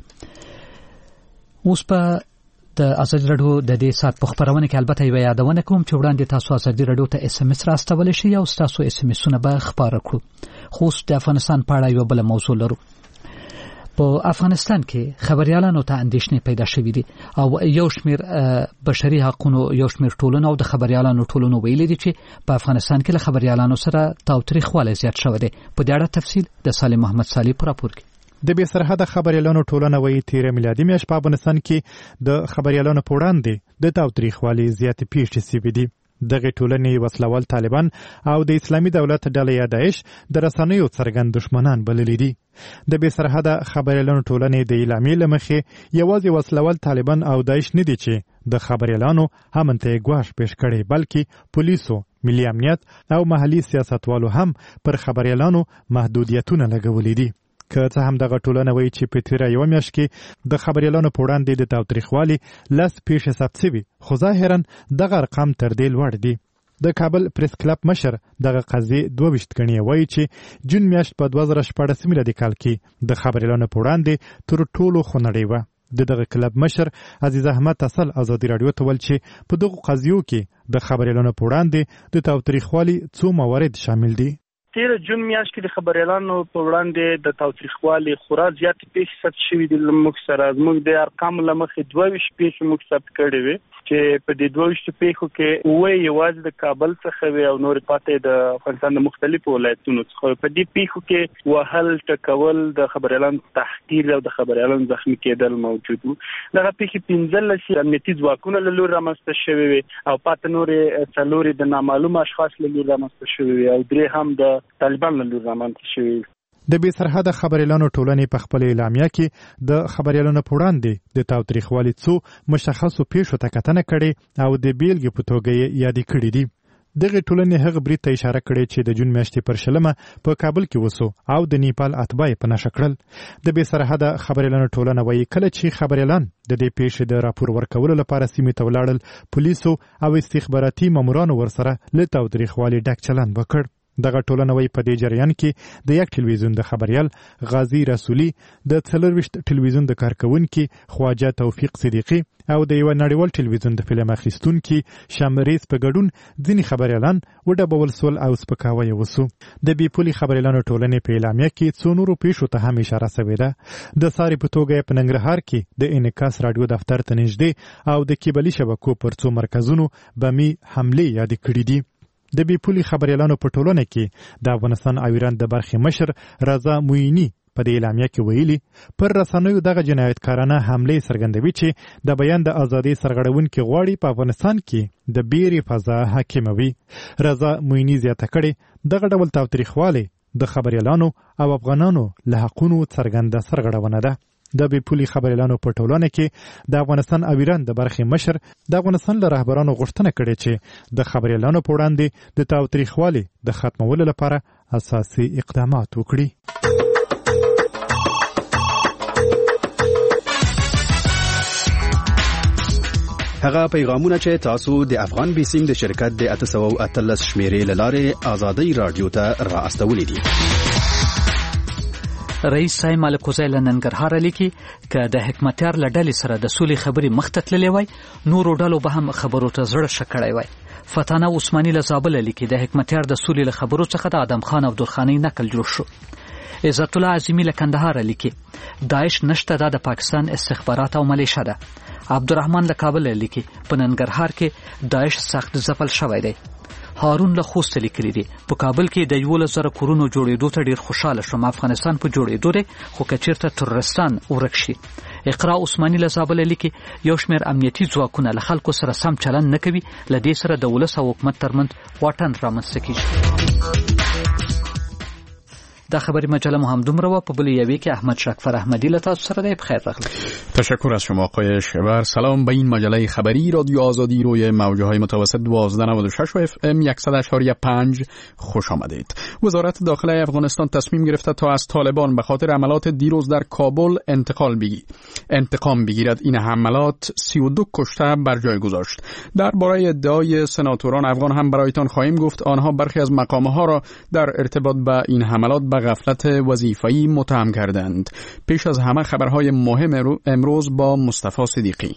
اوس په د ازادي رادیو د دې سات په خبرونه کې البته یو یادونه کوم چې وړاندې تاسو ازادي رادیو ته اس ام اس راستول شي او تاسو اس ام اسونه به خبره کړو. خو د افغانستان په اړه یو بل موضوع لرو. په افغانستان کې خبريالانو ته اندېښنې پیدا شوې دي او یو شمېر بشري حقوقو یو شمېر ټولنو او د خبريالانو ټولنو ویلي دي چې په افغانستان کې له خبريالانو سره تاوتریخوالی زیات شوی دی. په دې اړه تفصیل د سالم محمد صالح په راپور کې. د بې سرحده خبريالانو ټولنه وایي تیر میلادي میاشت په افغانستان کې د خبريالانو په وړاندې د تاوتریخوالي زیات پیښې شوې دي. دغه ټولنې وسلوال طالبان او د اسلامي دولت ډله یا داعش د رسنیو څرګند دشمنان بللي دي. د بې سرحده خبريالانو ټولنې د اعلامیې لمخې یوازې وسلوال طالبان او داعش نه دي چې د خبريالانو همنته ګواښ پیښ کړي، بلکې پولیسو، ملي امنیت او محلي سیاستوالو هم پر خبريالانو محدودیتونه لګولي دي. که څه هم دغه ټولنه وایي چې په تیره یوه میاشت کې د خبريالانو په وړاندې د تاوتریخوالي لس پیښې ثبت شوي، خو ظاهرا دغه ارقام تر دې لوړ دي. د کابل پریس کلب مشر دغه قضیې دوه ویشت ګڼي، وایي چې جون میاشت په دوه زره شپاړس میلادي کال کې د خبريالانو په وړاندې تر ټولو خونړۍ وه. د دغه کلب مشر عزیز احمد اصل ازادي رادیو ته ویل چې په دغو قضیو کې د خبريالانو په وړاندې د تاوتریخوالي څو موارد شامل دي. تیر جون میاشت کې د خبريالانو په وړاندې د تاوتریخوالي خورا زیات پیښې ثبت شوې دي. موږ سره موږ د ارقام لمخې دوه ویشت پیښې موږ ثبت کړې وي چې په دې دوه ویشت پیښو کې اوه یوازې د کابل څخه وي او نور پاتې د افغانستان د مختلفو ولایتونو څخه. په دې پیښو کې وهل، ټکول، د خبريالانو تحقیر او د خبريالانو زخمي کېدل موجود وو. دغه پیښې پنځلس امنیتي ځواکونو له لوري رامنځته شوې وي او پاتې نورې څلورې د نامعلومه اشخاص له لوري رامنځته شوې وي او درې هم د طالبان له لوري رامنځته شوې. د بې سرحده خبريالانو ټولنې په خپل اعلامیه کې د خبريالانو په وړاندې د تاوتریخوالي څو مشخصو پیښو ته کتنه کړې او د بیلګې په توګه یې یادې کړې دي. دغه ټولنې هغه برید ته اشاره کړې چې د جون میاشتې پر شلمه په کابل کې وسو او د نیپال اتباع په نښه کړل. د بې سرحده خبريالانو ټولنه وایي کله چې خبريالان د دې پیښې د راپور ورکولو لپاره سیمې ته ولاړل، پولیسو او استخباراتي مامورانو ورسره له تاوتریخوالي ډک چلند وکړ. دغه ټولنه وایي په دې جریان کې د یک ټلویزیون د خبريال غازی رسولي، د څلرویشت ټلویزیون د کارکونکي خواجه توفیق صدیقي او د یو نړیوال ټلویزیون د فلم اخیستونکي شمریز په ګډون ځینې خبريالان وډبول سول او سپکاوی وسو. د بي پولي خبريالانو ټولنې په اعلامیه کې څو نورو پیښو ته هم اشاره شوې ده. د ساري په توګه په ننګرهار کې د انعکاس رادیو دفتر ته نږدې او د کیبلي شبکو پر څو مرکزونو بمي حمله یاد کړې دي. د بي پولي خبريالانو په ټولنه کې د افغانستان او ایران د برخې مشر رضا موینی په دې اعلامیه کې ویلي پر رسنیو دغه جنایتکارانه حمله څرګندوي چې د بیان د ازادۍ سرغړونکي غواړي په افغانستان کې د بیرې فضا حاکمه وي. رضا موینی زیاته کړې دغه ډول تاوتریخوالی د خبريالانو او افغانانو له حقونو څرګنده سرغړونه ده. د بي پولي خبريالانو په ټولنه کې د افغانستان او ایران د برخې مشر د افغانستان له رهبرانو غوښتنه کړې چې د خبريالانو په وړاندې د تاوتریخوالي د ختمولو لپاره اساسي اقدامات وکړي. هغه پیغامونه چې تاسو د افغان بیسیم د شرکت د اته سوه او اتلس شمیرې له لارې ازادي رادیو ته را استولې دي. رئیس صاحب ملکوزی له ننګرهار لیکي ک د حکمتیار لډلې سره د سولې خبري مخته تللې وای نور ډلو به هم خبرو ته زړه شکړای وای. فتانه عثماني له زابل لیکي د حکمتیار د سولې له خبرو څخه د ادم خان عبدالخانی نقل جوړ شو. عزت الله عظیمی له کندهار لیکي داعش نشته د پاکستان استخبارات او ملیشه ده. عبدالرحمن له کابل لیکي په ننګرهار کې داعش سخت ځپل شوی دی. هارون له خوست لیکلی دی په کابل کې د یو لزر کورونو جوړېدو ته ډیر خوشاله شوم. افغانستان په جوړېدو دی خو کچیرته ترورستان ورک شي. اقرا عثماني له زابل لیکي یو شمېر امنیتي ځواکونه له خلکو سره سم چلند نه کوي ل دې سره د ولس او حکومت ترمنځ واټن رامنځته کیږي. دا خبری مجله مو هم دومره و په بل یوی کې احمد شکفر احمدی له تاسو سره دی. بخیر راغلی. تشکر از شما آقای شبر. سلام به این مجله خبری رادیو آزادی روی موج‌های متوسط دوازده نود و شش و اف ام صد و شش و پنج خوش آمدید. وزارت داخله افغانستان تصمیم گرفته تا از طالبان به خاطر عملات دیروز در کابل انتقال بگیرد. انتقام بگیرد. این حملات سی و دو کشته بر جای گذاشت. درباره ادعای سناتوران افغان هم برایتان خواهیم گفت. آنها برخی از مقامها را در ارتباط با این حملات به غفلت وظیفه‌ای متهم کردند. پیش از همه خبرهای مهم امروز با مصطفی صدیقی.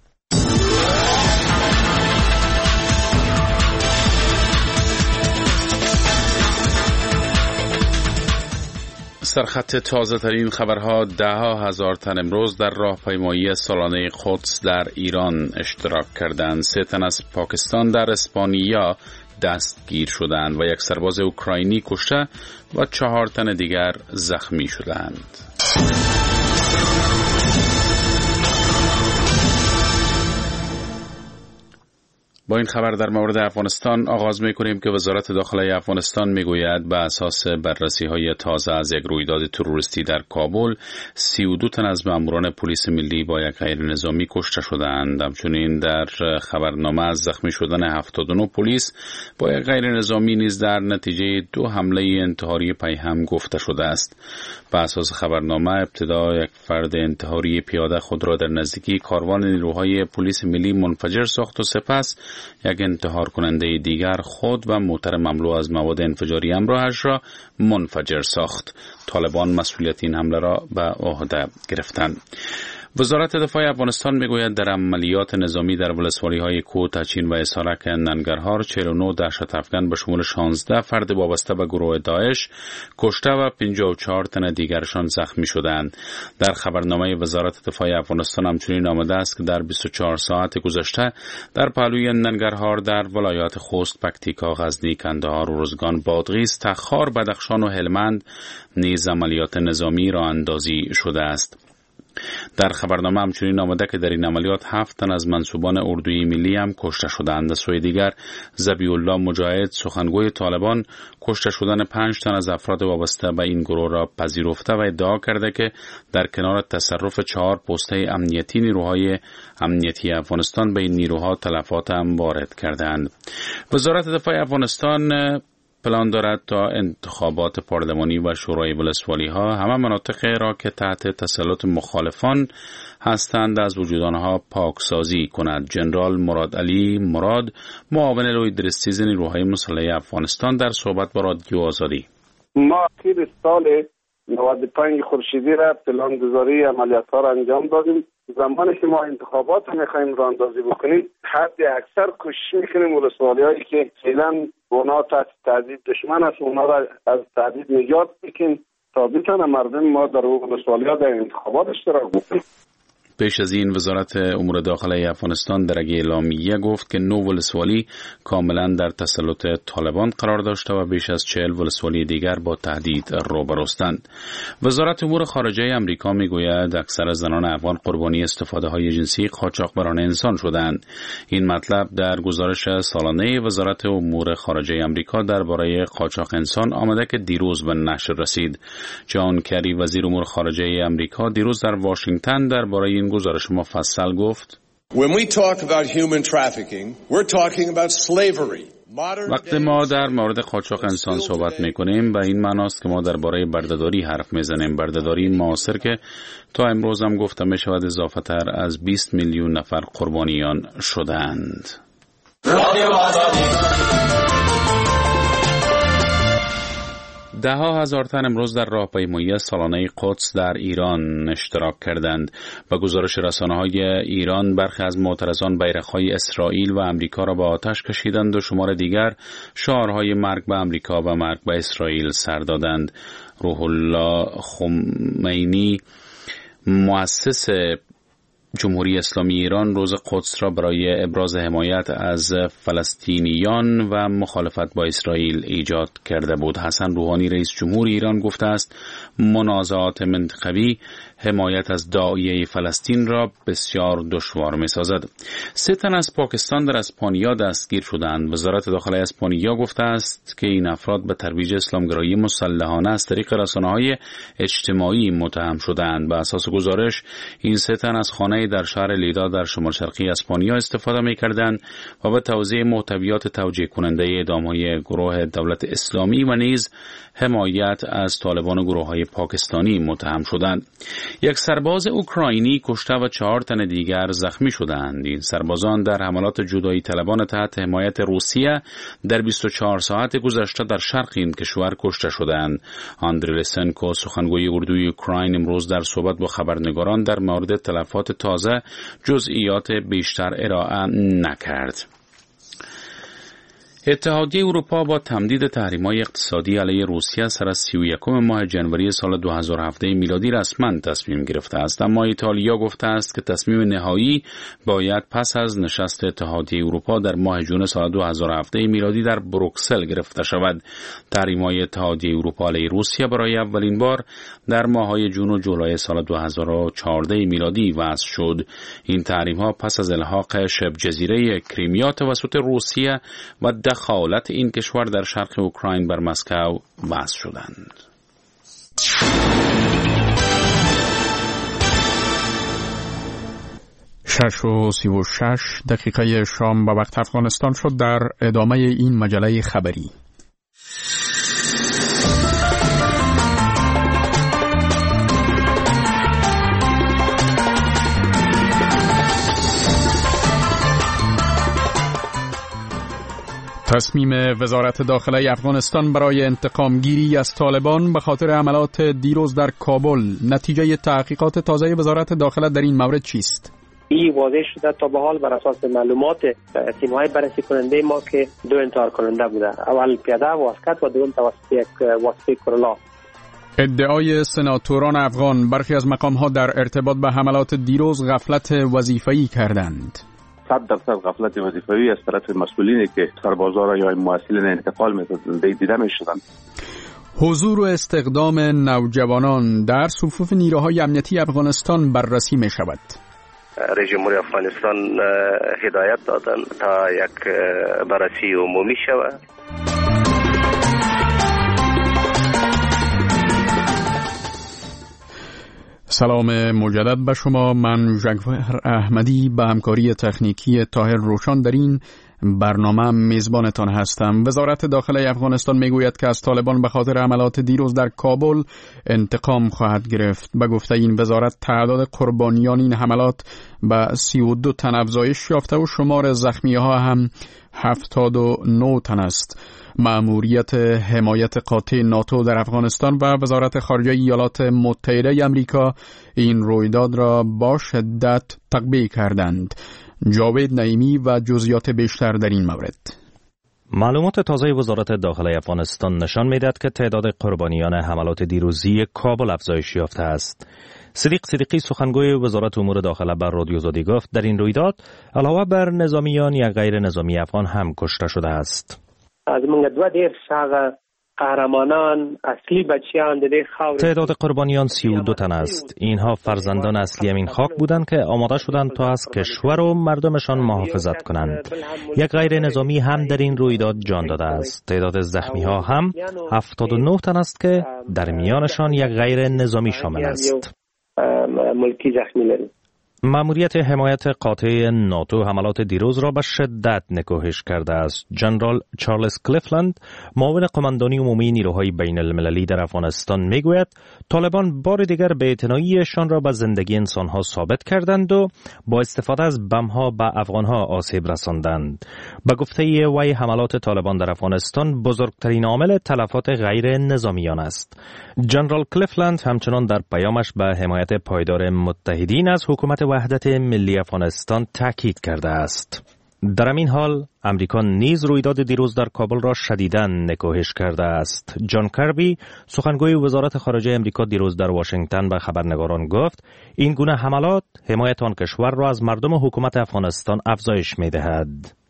سرخط تازه ترین خبرها ده ها هزار تن امروز در راهپیمایی سالانه قدس در ایران اشتراک کردند. سه تن از پاکستان در اسپانیا دستگیر شدند و یک سرباز اوکراینی کشته و چهار تن دیگر زخمی شدند. با این خبر در مورد افغانستان آغاز می‌کنیم که وزارت داخله افغانستان می‌گوید به اساس بررسی‌های تازه از یک رویداد تروریستی در کابل سی و دو تن از ماموران پلیس ملی با یک غیر نظامی کشته شدند. همچنین در خبرنامه از زخمی شدن هفتاد و نه پلیس با یک غیر نظامی نیز در نتیجه دو حمله انتحاری پیهم گفته شده است. به اساس خبرنامه ابتدا یک فرد انتحاری پیاده خود را در نزدیکی کاروان نیروهای پلیس ملی منفجر ساخت و سپس یک انتحار کننده دیگر خود و موتر مملو از مواد انفجاری همراهش را منفجر ساخت. طالبان مسئولیت این حمله را به عهده گرفتند. وزارت دفاع افغانستان میگوید در عملیات نظامی در ولسوالی‌های کوت، اچین و اسارک ننگرهار چهل و نه دهشت افغان به شمول شانزده فرد وابسته به گروه داعش کشته و پنجاه و چهار تن دیگرشان زخمی شدند. در خبرنامه وزارت دفاع افغانستان همچنین آمده است که در بیست و چهار ساعت گذشته در پهلوی ننگرهار در ولایات خوست، پکتیکا، غزنی، کندهار، روزگان، بادغیس، تخار، بدخشان و هلمند نیز عملیات نظامی راه اندازی شده است. در خبرنامه همچنین آمده که در این عملیات هفت تن از منصوبان اردوی ملی هم کشته شدند. از سوی دیگر ذبیح الله مجاهد سخنگوی طالبان کشته شدن پنج تن از افراد وابسته به این گروه را پذیرفته و ادعا کرده که در کنار تصرف چهار پسته امنیتی نیروهای امنیتی افغانستان به این نیروها تلفات هم وارد کردند. وزارت دفاع افغانستان پلان دارد تا انتخابات پارلمانی و شورای ولسوالی ها همه مناطق را که تحت تسلط مخالفان هستند از وجود آنها پاکسازی کند. جنرال مراد علی مراد، معاون لوی درستیز نیروهای مسلح افغانستان، در صحبت با رادیو آزادی: ما اخیر سال نود و پنج خورشیدی را پلان گذاری عملیات ها را انجام دادیم. زمانی که ما انتخابات میخوایم راه اندازی بکنیم، حد اکثر کوشش میکنیم ولسوالی هایی که فعلا اونا تحت تهدید دشمن است اونا را از تهدید نجات بدیم تا بتونه مردم ما در ولسوالی ها در انتخابات اشتراک بکنیم. پیش از این وزارت امور داخله افغانستان در یک اعلامیه گفت که نو ولسوالی کاملا در تسلط طالبان قرار داشته و بیش از چهل ولسوالی دیگر با تهدید روبروستند. وزارت امور خارجه امریکا میگوید اکثر زنان افغان قربانی استفاده های جنسی قاچاقبران انسان شدند. این مطلب در گزارش سالانه وزارت امور خارجه امریکا درباره قاچاق انسان آمده که دیروز به نشر رسید. جان کری، وزیر امور خارجه امریکا، دیروز در واشنگتن درباره این گزارش مفصل گفت: When we talk about human trafficking, we're talking about slavery. وقتی ما در مورد قاچاق انسان صحبت میکنیم به این معناست که ما درباره بردهداری حرف میزنیم. بردهداری معاصر که تا امروز هم گفته میشود اضافه تر از بیست میلیون نفر قربانیان شدند. ده ها هزار تن امروز در راهپیمایی سالانه قدس در ایران اشتراک کردند. با گزارش رسانه‌های ایران برخی از معترضان بیرق‌های اسرائیل و امریکا را به آتش کشیدند و شمار دیگر شعارهای مرگ به امریکا و مرگ به اسرائیل سر دادند. روح الله خمینی مؤسس جمهوری اسلامی ایران روز قدس را برای ابراز حمایت از فلسطینیان و مخالفت با اسرائیل ایجاد کرده بود. حسن روحانی رئیس جمهور ایران گفته است منازعات منطقوی حمایت از داعیه فلسطین را بسیار دشوار می‌سازد. سه تن از پاکستان در اسپانیا دستگیر شدند. وزارت داخلی اسپانیا گفته است که این افراد به ترویج اسلامگرایی مسلحانه از طریق رسانه‌های اجتماعی متهم شدند. بر اساس گزارش این سه تن از خانه در شهر لیدا در شمال شرقی اسپانیا استفاده می‌کردند و به توزیع محتویات توجیه کننده اعدام‌های گروه دولت اسلامی و نیز حمایت از طالبان و گروه‌های پاکستانی متهم شدند. یک سرباز اوکراینی کشته و چهار تن دیگر زخمی شدند. این سربازان در حملات جدایی طلبان تحت حمایت روسیه در بیست و چهار ساعت گذشته در شرق این کشور کشته شدند. آندری لسنکو سخنگوی اردوی اوکراین امروز در صحبت با خبرنگاران در مورد تلفات تازه جزئیات بیشتر ارائه نکرد. اتحادیه اروپا با تمدید تحریم‌های اقتصادی علیه روسیه سر از سی و یکم ماه ژانویه سال دو هزار و هفده میلادی رسما تصمیم گرفته است، اما ایتالیا گفته است که تصمیم نهایی باید پس از نشست اتحادیه اروپا در ماه ژوئن سال دو هزار و هفده میلادی در بروکسل گرفته شود. تحریم‌های اتحادیه اروپا علیه روسیه برای اولین بار در ماه‌های جون و جولای سال دو هزار و چهارده میلادی وضع شد. این تحریم‌ها پس از الحاق شبه جزیره کریمیا توسط روسیه و دخالت این کشور در شرق اوکراین بر مسکو وضع شدند. شش و سی و شش دقیقه شام به وقت افغانستان شد. در ادامه این مجله خبری تصمیم وزارت داخلی افغانستان برای انتقام گیری از طالبان به خاطر عملات دیروز در کابل، نتیجه تحقیقات تازه وزارت داخله در این مورد چیست؟ این واضح شده تا به حال بر اساس معلومات تیم‌های بررسی کننده ما که دو انتحار کننده بوده، اول پیاده و اسکت و دوم توسط یک واسطه کرولا. ادعای سناتوران افغان برخی از مقام‌ها در ارتباط به حملات دیروز غفلت وظیفه‌ای کردند. صد درصد غفلت وظیفه‌ای از طرف مسئولینی که سربازا را یا مسئولین انتقال می‌دادند دیده می‌شدند. حضور و استخدام نوجوانان در صفوف نیروهای امنیتی افغانستان بررسی می‌شود. رئیس جمهور افغانستان هدایت دادن تا یک بررسی عمومی شود. سلام مجدد به شما. من ژگوهر احمدی به همکاری تکنیکی طاهر روشان در این برنامه میزبانتان هستم. وزارت داخلی افغانستان میگوید که از طالبان به خاطر عملات دیروز در کابل انتقام خواهد گرفت. به گفته این وزارت تعداد قربانیان این حملات به سی و دو تن افزایش یافته و شمار زخمی ها هم هفتاد و نه تن است. مأموریت حمایت قاطع ناتو در افغانستان و وزارت خارجه ایالات متحده آمریکا این رویداد را با شدت تقبیح کردند. جاوید نعیمی و جزئیات بیشتر در این مورد. معلومات تازه وزارت داخلی افغانستان نشان می‌دهد که تعداد قربانیان حملات دیروزی کابل افزایش یافته است. صدیق صدیقی سخنگوی وزارت امور داخله بر رادیو آزادی گفت در این رویداد علاوه بر نظامیان یا غیر نظامی افغان هم کشته شده است. از موږ دوه دېرش هغه قهرمانان اصلی بچیان د دې خاورې. تعداد قربانیان سی و دو تن است. اینها فرزندان اصلی همین خاک بودند که آماده شدند تا از کشور و مردمشان محافظت کنند. یک غیر نظامی هم در این رویداد جان داده است. تعداد زخمی ها هم هفتاد و نه تن است که در میانشان یک غیر نظامی شامل است. ملکی زخمی لري. مأموریت حمایت قاطع ناتو حملات دیروز را به شدت نکوهش کرده است. جنرال چارلز کلیفلند، معاون قماندانی عمومی نیروهای بین المللی در افغانستان میگوید طالبان بار دیگر بی‌اعتناییشان را به زندگی انسانها ثابت کردند و با استفاده از بم‌ها به افغانها آسیب رساندند. به گفته وی حملات طالبان در افغانستان بزرگترین عامل تلفات غیر نظامیان است. جنرال کلیفلند همچنان در پیامش به حمایت پایدار متحدین از حکومت وحدت ملی افغانستان تاکید کرده است. در این حال امریکا نیز رویداد دیروز در کابل را شدیداً نکوهش کرده است. جان کربی، سخنگوی وزارت خارجه امریکا، دیروز در واشنگتن به خبرنگاران گفت این گونه حملات حمایت آن کشور را از مردم حکومت افغانستان افزایش می‌دهد.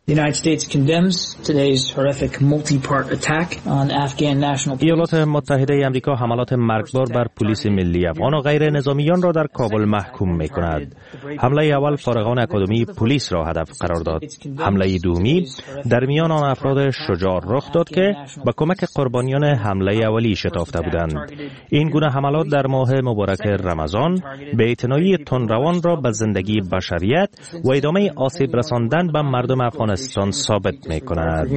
ایالات متحده امریکا حملات مرگبار بر پلیس ملی افغان و غیر نظامیان را در کابل محکوم می کند. حمله اول فارغان اکادمی پلیس را هدف قرار داد. حمله دومی در میان آن افراد شجاع رخ داد که با کمک قربانیان حمله اولی شتافته بودند. این گونه حملات در ماه مبارک رمضان بی‌اعتنایی تندروان را به زندگی بشریت و ادامه آسیب رساندن به مردم افغانستان ثابت می کند.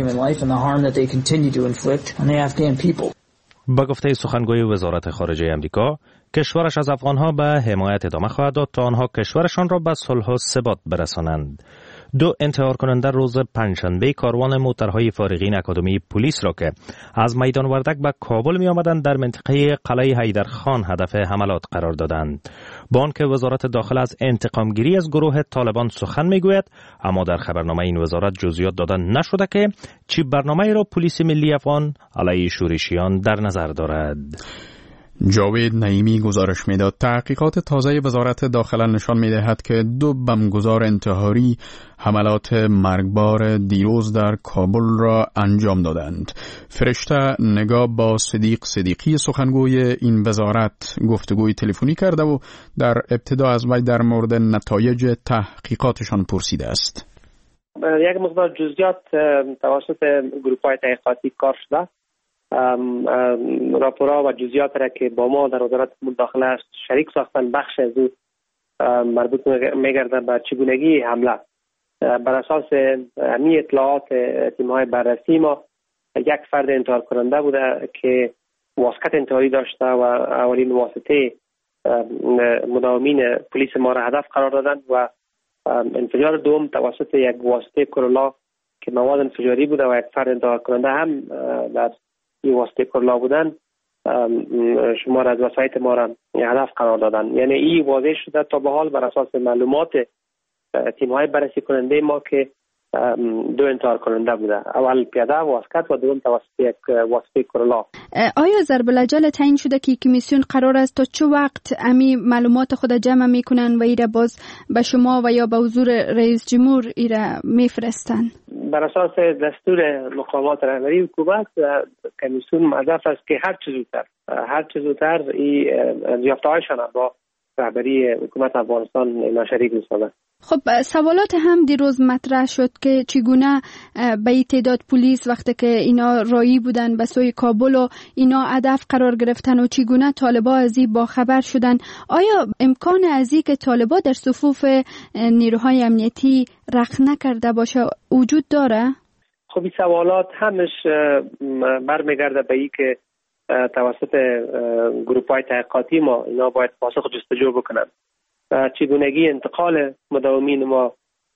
با گفته سخنگوی وزارت خارجه امریکا، کشورش از افغانها به حمایت ادامه خواهد داد تا آنها کشورشان را به صلح و ثبات برسانند. دو انتحار کننده روز پنجشنبه کاروان موترهای فارغین اکادمی پلیس را که از میدان وردک به کابل می آمدند در منطقه قلعه حیدرخان هدف حملات قرار دادند. با آنکه وزارت داخله از انتقامگیری از گروه طالبان سخن می گوید، اما در خبرنامه این وزارت جزئیات دادن نشده که چی برنامه را پلیس ملی افغان علیه شورشیان در نظر دارد. جاوید نعیمی گزارش میداد تحقیقات تازه وزارت داخله نشان میدهد که دو بمبگذار انتحاری حملات مرگبار دیروز در کابل را انجام دادند. فرشته نگاه با صدیق صدیقی سخنگوی این وزارت گفتگوی تلفنی کرده و در ابتدا از وی در مورد نتایج تحقیقاتشان پرسیده است. یک مقدار جزئیات توسط گروه‌های تحقیقاتی کار شده. راپورها و جزئیات را که با ما در وزارت داخله است شریک ساختن، بخش از او مربوط میگرده به چگونگی حمله. بر اساس همین اطلاعات تیم‌های بررسی ما یک فرد انتحار کننده بوده که واسکت انتحاری داشته و اولین واسطه مداومین پلیس ما را هدف قرار دادند و انفجار دوم توسط یک واسطه کرولا که مواد انفجاری بوده و یک فرد انتحار کننده هم در این واسطه کرولا بودن شما را از وسایط ما را هدف قرار دادن. یعنی این واضح شده تا به حال بر اساس معلومات تیم‌های بررسی کننده ما که دو انتحار کننده بوده، اول پیاده واسکت و دوم توسط یک واسطه کرولا. آیا ضرب الاجل تعیین شده که کمیسیون قرار است تا چه وقت امی معلومات خود جمع میکنن و ایره باز به شما و یا به حضور رئیس جمهور ایره میفرستن؟ بر اساس دستور مقامات رهبری حکومت کمیسیون هدف است که هر چه زودتر هر چه زودتر این یافته‌هایشان با رهبری حکومت افغانستان اینا شریک می‌شوند. خب سوالات هم دیروز مطرح شد که چگونه به این تعداد پلیس وقتی که اینا رایی بودن به سوی کابل و اینا هدف قرار گرفتن و چگونه طالبا از این با خبر شدن. آیا امکان از این که طالبا در صفوف نیروهای امنیتی رخ نکرده باشه وجود داره؟ خب این سوالات همش برمیگرده به این که توسط گروه‌های تحقیقاتی ما اینا باید پاسخ جستجو بکنن. چگونگی انتقال مداومین ما،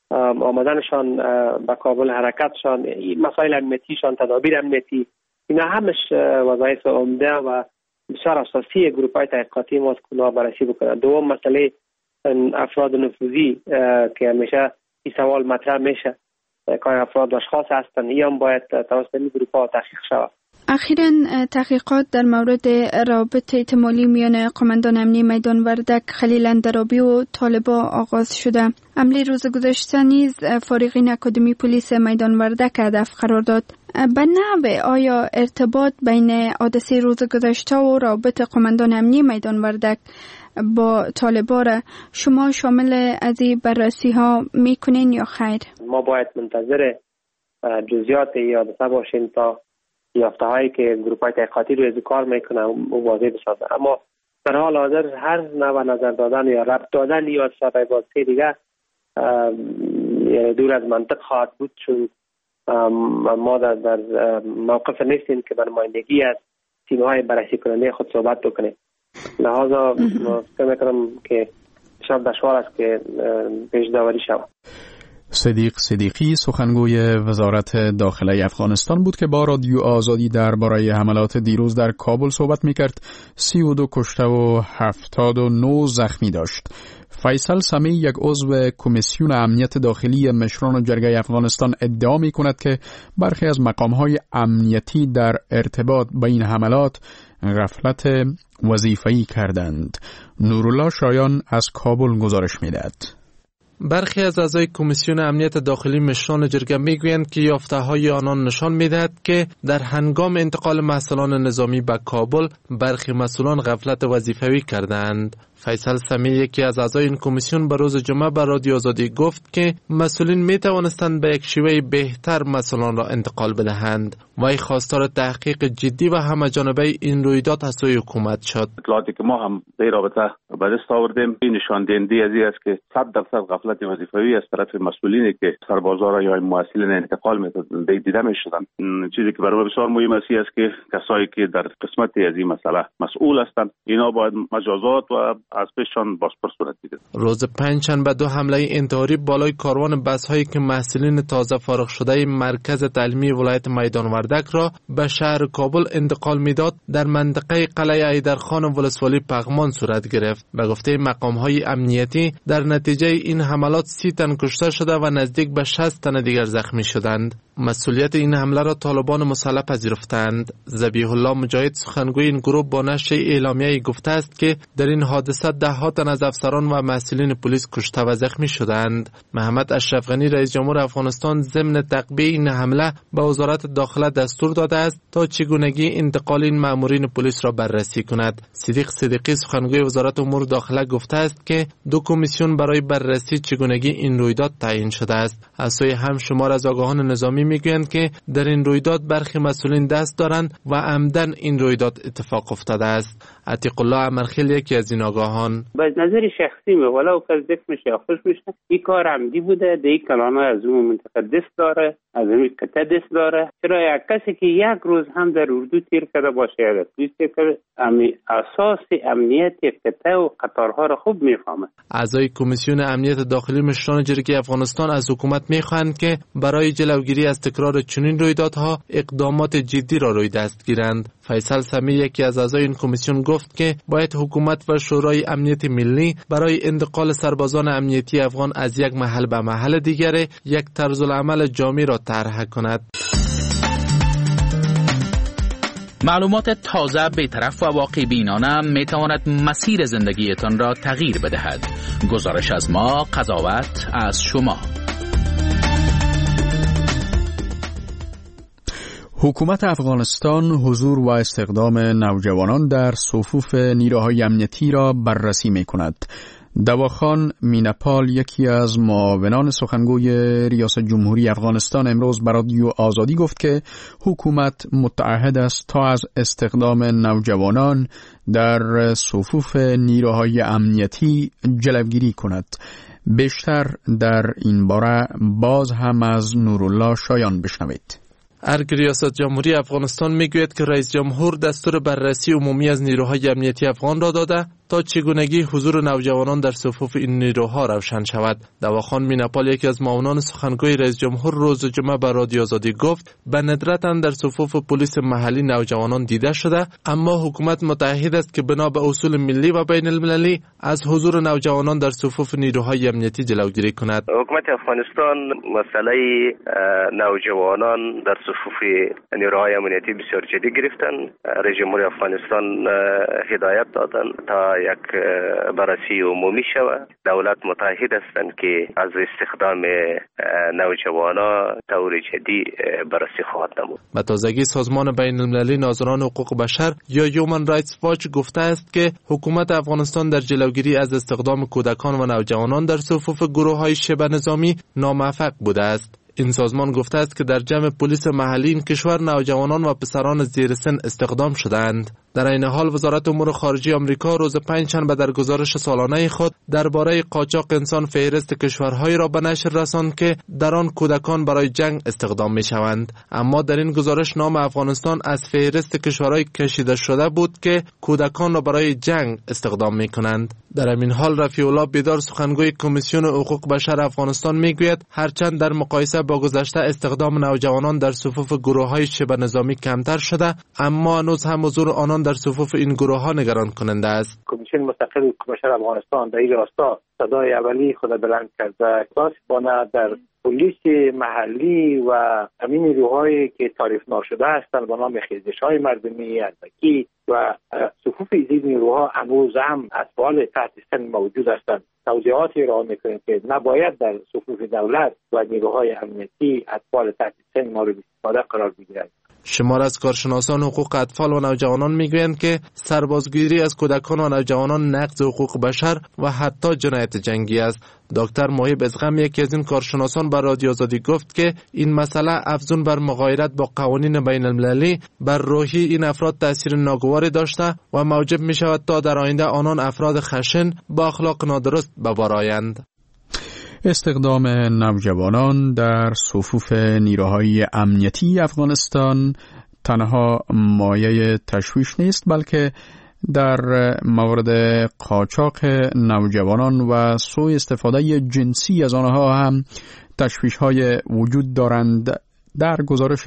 آمدنشان به کابل، حرکتشان، مسائل امنیتیشان، تدابیر امنیتی، اینا همش وظایف عمده و بسیار اساسی گروه‌های تحقیقاتی ما که اونا بررسی بکنن. دوم مسئله افراد نفوذی که همیشه این سوال مطرح میشه که افراد و اشخاص هستن، این هم باید توسط این گروه‌ها تحقیق شود. اخیراً تحقیقات در مورد روابط احتمالی میان قماندان امنی میدان وردک خلیل اندرابی و طالبا آغاز شده. حمله روز گذشته نیز فارغین اکادمی پلیس میدان وردک هدف قرار داد. به نحوه آیا ارتباط بین حادثه روز گذشته و روابط قماندان امنی میدان وردک با طالبا را شما شامل از این بررسی ها میکنین یا خیر؟ ما باید منتظر جزئیات حادثه باشیم تا یافته هایی که گروه های تحقیقاتی روی کار میکنن و واضح بسازن. اما در حال حاضر هر نوع نظر دادن یا ربط دادن یا سابقه بازی دیگه دور از منطق خواهد بود، چون ما در, در موقف نیستیم که به نمایندگی از تیم‌های بررسی کننده خود صحبت بکنیم. لحاظا فکر می‌کنم که شاید دشوار است که پیش داوری شود. صدیق صدیقی سخنگوی وزارت داخله افغانستان بود که با رادیو آزادی درباره حملات دیروز در کابل صحبت می‌کرد. سی و دو کشته و هفتاد و نه زخمی داشت. فیصل سمی، یک عضو کمیسیون امنیت داخلی مشران جرگه افغانستان، ادعا می‌کند که برخی از مقام‌های امنیتی در ارتباط با این حملات غفلت وظیفه‌ای کردند. نورالله شایان از کابل گزارش می‌دهد. برخی از اعضای کمیسیون امنیت داخلی مشران جرگه میگویند که یافته‌های آنان نشان می‌دهد که در هنگام انتقال مسئولان نظامی به کابل برخی مسئولان غفلت وظیفوی کردند. فیصل سمی، یکی از اعضای این کمیسیون، به روز جمعه به رادیو آزادی گفت که مسئولین می توانستند به یک شیوه بهتر مسئولان را انتقال بدهند. وی خواستار تحقیق جدی و همه‌جانبه این رویداد از سوی حکومت شد. اطلاعاتی که ما هم در رابطه به دست آوردیم این نشان دهنده از این است که صد درصد غفلت وظیفوی از طرف مسئولینی که سربازان یا مسئولین انتقال می‌دادند دیده می‌شدند. چیزی که برای بسیار مهم است که کسایی که در قسمت از این مسئله مسئول هستند اینا باید مجازات و از پیششان بازپرس صورت بگیرد. روز پنجشنبه دو حمله انتحاری بالای کاروان بس‌هایی که محصلین تازه فارغ شده مرکز تعلیمی ولایت میدان وردک را به شهر کابل انتقال میداد در منطقه قلعه ایدرخان ولسوالی پغمان صورت گرفت. به گفته مقام‌های امنیتی در نتیجه این حملات سی تن کشته شده و نزدیک به شصت تن دیگر زخمی شدند. مسئولیت این حمله را طالبان مسلح پذیرفتند. ذبیح الله مجاهد سخنگوی این گروه با نشر اعلامیه‌ای گفته است که در این حادثه ده ها تن از افسران و مسئولین پلیس کشته و زخمی شدند. محمد اشرف غنی رئیس جمهور افغانستان ضمن تعقیب این حمله به وزارت داخله دستور داده است تا چگونگی انتقال این مامورین پلیس را بررسی کند. صدیق صدیقی سخنگوی وزارت امور داخله گفته است که دو کمیسیون برای بررسی چگونگی این رویداد تعیین شده است. از سوی هم شمار از آگاهان نظامی میگویند که در این رویداد برخی مسئولین دست دارند و عمدن این رویداد اتفاق افتاده است. عتیق الله امرخیل یکی از این آگاهان: با نظر شخصی می ولو که ذکر میشه خوش میشه این کار عمدی بوده. در این کلانه از اون منطقه دست داره، از اون کته دست داره. چرا یک کسی که یک روز هم در اردو تیر کرده باشه یا پلیس که امی اساس امنیت کته و قطارها را خوب میفهمه. اعضای کمیسیون امنیت داخلی مشران جرگه افغانستان از حکومت میخواهند که برای جلوگیری از تکرار چنین رویدادها اقدامات جدی را روی دست گیرند. فیصل سمی، یکی از اعضای این کمیسیون، گفت که باید حکومت و شورای امنیت ملی برای انتقال سربازان امنیتی افغان از یک محل به محل دیگر یک طرز العمل جامع را طرح کند. معلومات تازه، بی‌طرف و واقع بینانه می تواند مسیر زندگیتان را تغییر بدهد. گزارش از ما، قضاوت از شما. حکومت افغانستان حضور و استخدام نوجوانان در صفوف نیروهای امنیتی را بررسی می کند. دواخان مینپال، یکی از معاونان سخنگوی ریاست جمهوری افغانستان، امروز به رادیو آزادی گفت که حکومت متعهد است تا از استخدام نوجوانان در صفوف نیروهای امنیتی جلوگیری کند. بیشتر در این باره باز هم از نورالله شایان بشنوید. ارگ ریاست جمهوری افغانستان میگوید که رئیس جمهور دستور بررسی عمومی از نیروهای امنیتی افغان را داده تا چگونگی حضور نوجوانان در صفوف این نیروها روشن شود. دواخان مینپال، یکی از معاونان سخنگوی رئیس جمهور، روز جمعه به رادیو آزادی گفت به ندرت در صفوف پلیس محلی نوجوانان دیده شده، اما حکومت متعهد است که بنا به اصول ملی و بین المللی از حضور نوجوانان در صفوف نیروهای امنیتی جلوگیری کند. حکومت افغانستان مسئله نوجوانان در صفوف نیروهای امنیتی بسیار جدی گرفتن. رئیس جمهور افغانستان هدایت دادن تا یک بررسی عمومی شود. دولت متعهد هستند که از استخدام نوجوانان طور جدی بررسی خواهد نمود. به تازگی سازمان بین المللی ناظران حقوق بشر یا هیومن رایتس واچ گفته است که حکومت افغانستان در جلوگیری از استخدام کودکان و نوجوانان در صفوف گروه‌های شبه نظامی ناموفق بوده است. این سازمان گفته است که در جمع پلیس محلی این کشور نوجوانان و پسران زیر سن استخدام شدند. در این حال وزارت امور خارجه آمریکا روز پنجشنبه در گزارش سالانه خود درباره قاچاق انسان فهرست کشورهایی را به نشر رساند که در آن کودکان برای جنگ استخدام می شوند. اما در این گزارش نام افغانستان از فهرست کشورهای کشیده شده بود که کودکان را برای جنگ استخدام می کنند. در همین حال رفیع الله بیدار سخنگوی کمیسیون حقوق بشر افغانستان می گوید هرچند در مقایسه با گذشته استخدام نوجوانان در صفوف گروه‌های شبه نظامی کمتر شده، اما هنوز هم حضور آنان در صفوف این گروه‌ها نگران کننده است. کمیسیون مستقل حقوق بشر افغانستان در این راستا صدای اولی خود بلند کرده. متاسفانه در پلیس محلی و همین نیروهایی که تعریف ناشده هستند به نام خیزش‌های مردمی اربکی و صفوف این نیروها هنوز هم اطفال تحت سن موجود هستند. توضیحاتی را می‌کنیم که نباید در صفوف دولت و نیروهای امنیتی اطفال تحت سن مورد استفاده قرار بگیرند. شمار از کارشناسان حقوق اطفال و نوجوانان میگویند که سربازگیری از کودکان و نوجوانان نقض حقوق بشر و حتی جنایت جنگی است. دکتر محیب ازغم یکی از این کارشناسان بر رادیو آزادی گفت که این مسئله افزون بر مغایرت با قوانین بین المللی بر روحی این افراد تاثیر ناگواری داشته و موجب می شود تا در آینده آنان افراد خشن با اخلاق نادرست به بار آیند. استخدام نوجوانان در صفوف نیروهای امنیتی افغانستان تنها مایه تشویش نیست، بلکه در مورد قاچاق نوجوانان و سوء استفاده جنسی از آنها هم تشویش‌های وجود دارند. در گزارش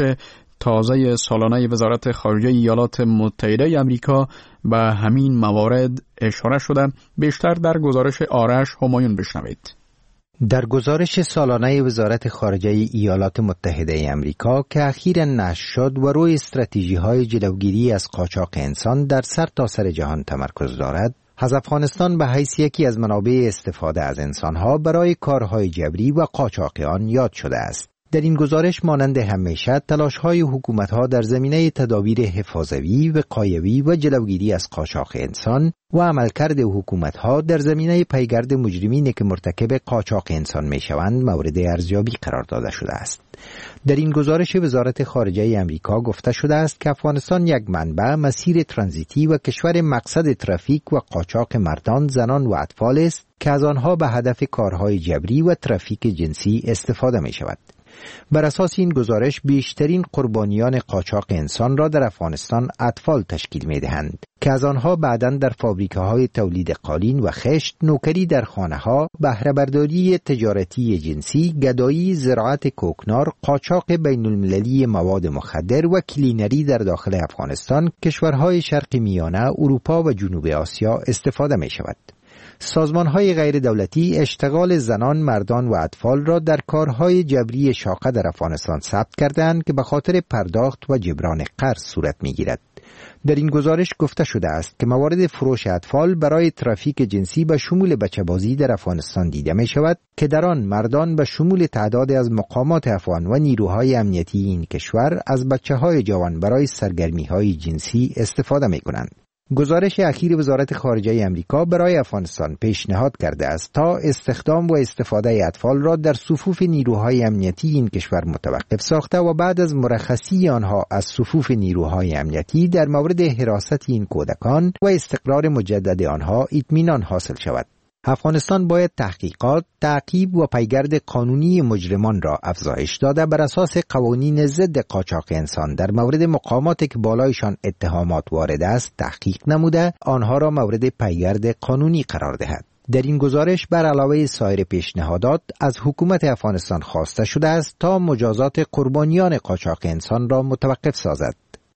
تازه سالانه وزارت خارجه ایالات متحده آمریکا به همین موارد اشاره شده. بیشتر در گزارش آرش همایون بشنوید. در گزارش سالانه وزارت خارجه ایالات متحده آمریکا که اخیراً نشر شد و روی استراتژی‌های جلوگیری از قاچاق انسان در سرتاسر جهان تمرکز دارد، از افغانستان به حیث یکی از منابع استفاده از انسانها برای کارهای جبری و قاچاق آن یاد شده است. در این گزارش مانند همیشه تلاش‌های حکومت‌ها در زمینه تدابیر حفاظوی، وقایوی و جلوگیری از قاچاق انسان و عملکرد حکومت‌ها در زمینه پیگرد مجرمینی که مرتکب قاچاق انسان می‌شوند مورد ارزیابی قرار داده شده است. در این گزارش وزارت خارجه آمریکا گفته شده است که افغانستان یک منبع، مسیر ترانزیتی و کشور مقصد ترافیک و قاچاق مردان، زنان و اطفال است که از آنها به هدف کارهای جبری و ترافیک جنسی استفاده می‌شود. بر اساس این گزارش بیشترین قربانیان قاچاق انسان را در افغانستان اطفال تشکیل می‌دهند که از آنها بعداً در فابریکه‌های تولید قالین و خشت، نوکری در خانه‌ها، بهره برداری تجارتی جنسی، گدایی، زراعت کوکنار، قاچاق بین‌المللی مواد مخدر و کلینری در داخل افغانستان، کشورهای شرق میانه، اروپا و جنوب آسیا استفاده می‌شود. سازمان‌های غیر دولتی اشتغال زنان، مردان و اطفال را در کارهای جبری شاقه در افغانستان ثبت کردند که به خاطر پرداخت و جبران قرض صورت می‌گیرد. در این گزارش گفته شده است که موارد فروش اطفال برای ترافیک جنسی به شمول بچه‌بازی در افغانستان دیده می‌شود که در آن مردان به شمول تعدادی از مقامات افغان و نیروهای امنیتی این کشور از بچه‌های جوان برای سرگرمی‌های جنسی استفاده می‌کنند. گزارش اخیر وزارت خارجه آمریکا برای افغانستان پیشنهاد کرده است تا استخدام و استفاده اطفال را در صفوف نیروهای امنیتی این کشور متوقف ساخته و بعد از مرخصی آنها از صفوف نیروهای امنیتی در مورد حراست این کودکان و استقرار مجدد آنها اطمینان حاصل شود. افغانستان باید تحقیقات، تعقیب و پیگرد قانونی مجرمان را افزایش داده بر اساس قوانین ضد قاچاق انسان در مورد مقاماتی که بالایشان اتهامات وارد است تحقیق نموده آنها را مورد پیگرد قانونی قرار دهد. در این گزارش بر علاوه سایر پیشنهادات از حکومت افغانستان خواسته شده است تا مجازات قربانیان قاچاق انسان را متوقف سازد.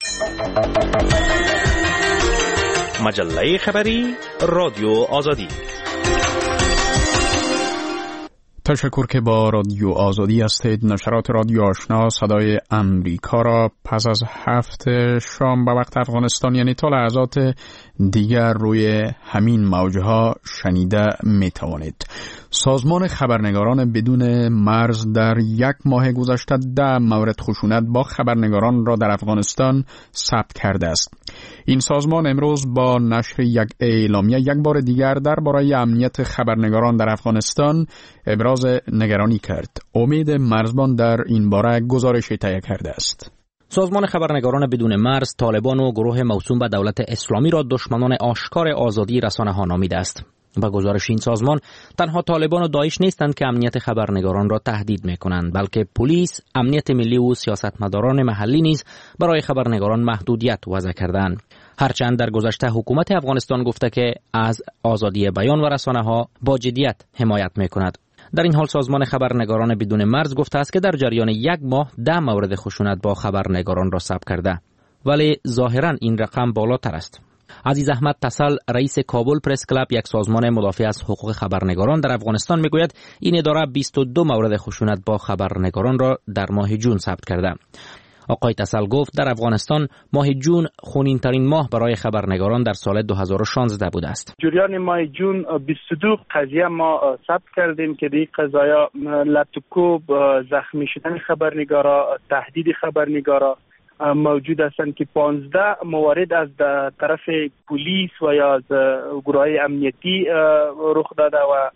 مجله خبری رادیو آزادی. تشکر که با رادیو آزادی هستید. نشرات رادیو آشنا صدای امریکا را پس از هفت شام به وقت افغانستان یعنی تا لحظات دیگر روی همین موجها شنیده می توانید. سازمان خبرنگاران بدون مرز در یک ماه گذشته ده مورد خشونت با خبرنگاران را در افغانستان ثبت کرده است. این سازمان امروز با نشر یک اعلامیه یک بار دیگر درباره امنیت خبرنگاران در افغانستان ابراز ابراز نگرانی کرد. امید مرزبان در این باره گزارش تهیه کرده است. سازمان خبرنگاران بدون مرز طالبان و گروه موسوم به دولت اسلامی را دشمنان آشکار آزادی رسانه‌ها نامیده است. با گزارش این سازمان تنها طالبان و داعش نیستند که امنیت خبرنگاران را تهدید می‌کنند، بلکه پلیس، امنیت ملی و سیاستمداران محلی نیز برای خبرنگاران محدودیت وضع کردند. هرچند در گذشته حکومت افغانستان گفته که از آزادی بیان و رسانه‌ها با جدیت حمایت می‌کند. در این حال سازمان خبرنگاران بدون مرز گفته است که در جریان یک ماه ده مورد خشونت با خبرنگاران را ثبت کرده، ولی ظاهراً این رقم بالاتر است. عزیز احمد تسل، رئیس کابل پرس کلاب، یک سازمان مدافع از حقوق خبرنگاران در افغانستان، میگوید این اداره بیست و دو مورد خشونت با خبرنگاران را در ماه جون ثبت کرده. آقای تسل گفت در افغانستان ماه جون خونین ترین ماه برای خبرنگاران در سال دو هزار و شانزده بوده است. جریان ماه جون بیست و دو قضیه ما ثبت کردیم که این قضایا لطکوب، زخمی شدن خبرنگارا، تهدید خبرنگارا موجود هستند که پانزده موارد از طرف پلیس و یا از گروه امنیتی رخ داده و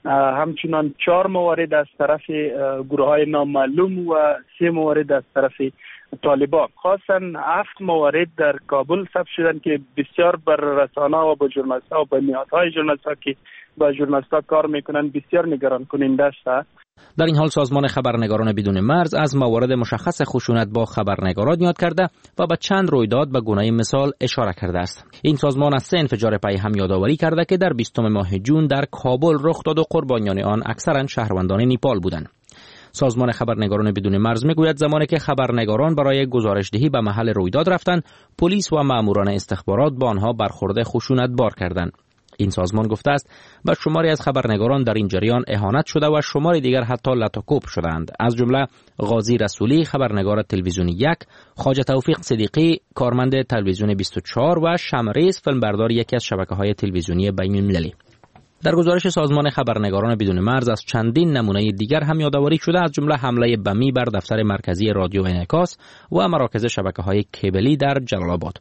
همچنان چهار موارد از طرف گروه های نامعلوم و سه موارد از طرف طالبان. خاصا هفت موارد در کابل ثبت شدن که بسیار بر رسانه و با ژورنالیست ها و با نهادهای ژورنالیست ها که با ژورنالیست ها کار میکنن بسیار نگران کننده است. در این حال سازمان خبرنگاران بدون مرز از موارد مشخص خشونت با خبرنگاران یاد کرده و به چند رویداد به گونه مثال اشاره کرده است. این سازمان از سه انفجار پی هم یادآوری کرده که در بیستم ماه جون در کابل رخ داد و قربانیان آن اکثرا شهروندان نیپال بودند. سازمان خبرنگاران بدون مرز میگوید زمانی که خبرنگاران برای گزارشدهی به محل رویداد رفتند، پلیس و ماموران استخبارات با آنها برخورد خشونت بار کردند. این سازمان گفته است به شماری از خبرنگاران در این جریان اهانت شده و شماری دیگر حتی لطاکوب شدند، از جمله غازی رسولی خبرنگار تلویزیونی یک، خواجه توفیق صدیقی کارمند تلویزیون بیست و چهار و شمریز فیلمبردار یکی از شبکه‌های تلویزیونی بین‌المللی. در گزارش سازمان خبرنگاران بدون مرز از چندین نمونه دیگر هم یادآوری شده، از جمله حمله بمی بر دفتر مرکزی رادیو انعکاس و مراکز شبکه‌های کیبلی در جلال آباد.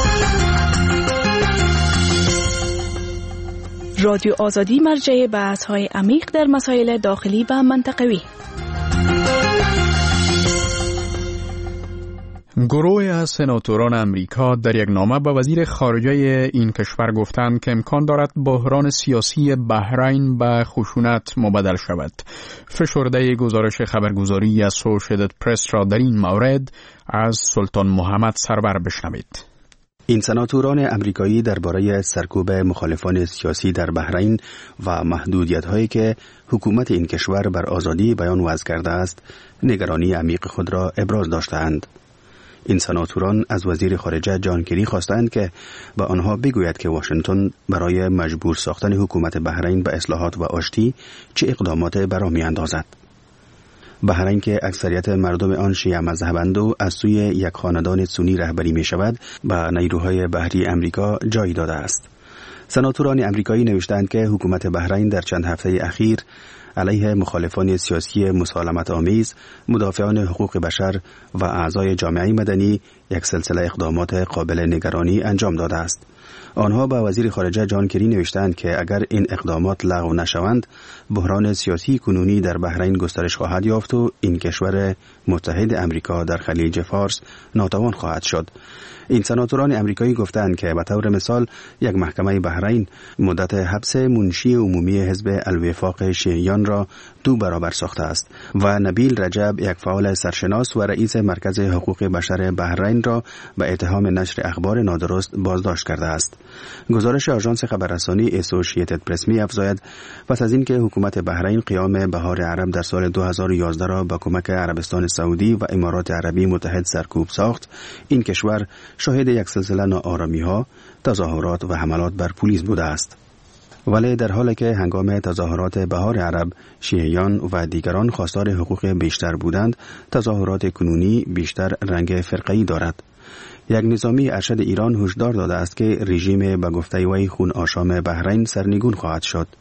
رادیو آزادی مرجع بحث‌های عمیق در مسائل داخلی و منطقوی. گروه از سناتوران امریکا در یک نامه به وزیر خارجه این کشور گفتند که امکان دارد بحران سیاسی بحرین به خشونت مبدل شود. فشرده گزارش خبرگزاری اسوشییتد پرس را در این مورد از سلطان محمد سرور بشنوید. این سناتوران امریکایی درباره سرکوب مخالفان سیاسی در بحرین و محدودیت‌هایی که حکومت این کشور بر آزادی بیان وضع کرده است، نگرانی عمیق خود را ابراز داشتند. این سناتوران از وزیر خارجه جان کری خواستند که به آنها بگوید که واشنگتن برای مجبور ساختن حکومت بحرین به اصلاحات و آشتی چه اقدامات برآ می‌اندازد. بحرین که اکثریت مردم آن شیعه مذهبند و از سوی یک خاندان سنی رهبری می شود، به نیروهای بحری امریکا جای داده است. سناتوران امریکایی نوشتند که حکومت بحرین در چند هفته اخیر علیه مخالفان سیاسی مسالمت آمیز، مدافعان حقوق بشر و اعضای جامعه مدنی یک سلسله اقدامات قابل نگرانی انجام داده است. آنها با وزیر خارجه جان کری نوشتند که اگر این اقدامات لغو نشوند، بحران سیاسی کنونی در بحرین گسترش خواهد یافت و این کشور متحد امریکا در خلیج فارس ناتوان خواهد شد. این سناتوران امریکایی گفتند که به طور مثال یک محکمه بحرین مدت حبس منشی عمومی حزب الوفاق شیعیان را دو برابر ساخته است و نبیل رجب، یک فعال سرشناس و رئیس مرکز حقوق بشر بحرین، را به اتهام نشر اخبار نادرست بازداشت کرده است. گزارش آژانس خبررسانی اسوشییتد پرس می افزاید پس از اینکه حکومت بحرین قیام بهار عرب در سال دو هزار و یازده را با کمک عربستان سعودی و امارات عربی متحد سرکوب ساخت، این کشور شاهد یک سلسله ناآرامی‌ها، تظاهرات و حملات بر پلیس بوده است. ولی در حالی که هنگام تظاهرات بهار عرب شیعیان و دیگران خواستار حقوق بیشتر بودند، تظاهرات کنونی بیشتر رنگ فرقه‌ای دارد. یک نظامی ارشد ایران هشدار داده است که رژیم به گفته وی خون آشام بحرین سرنگون خواهد شد.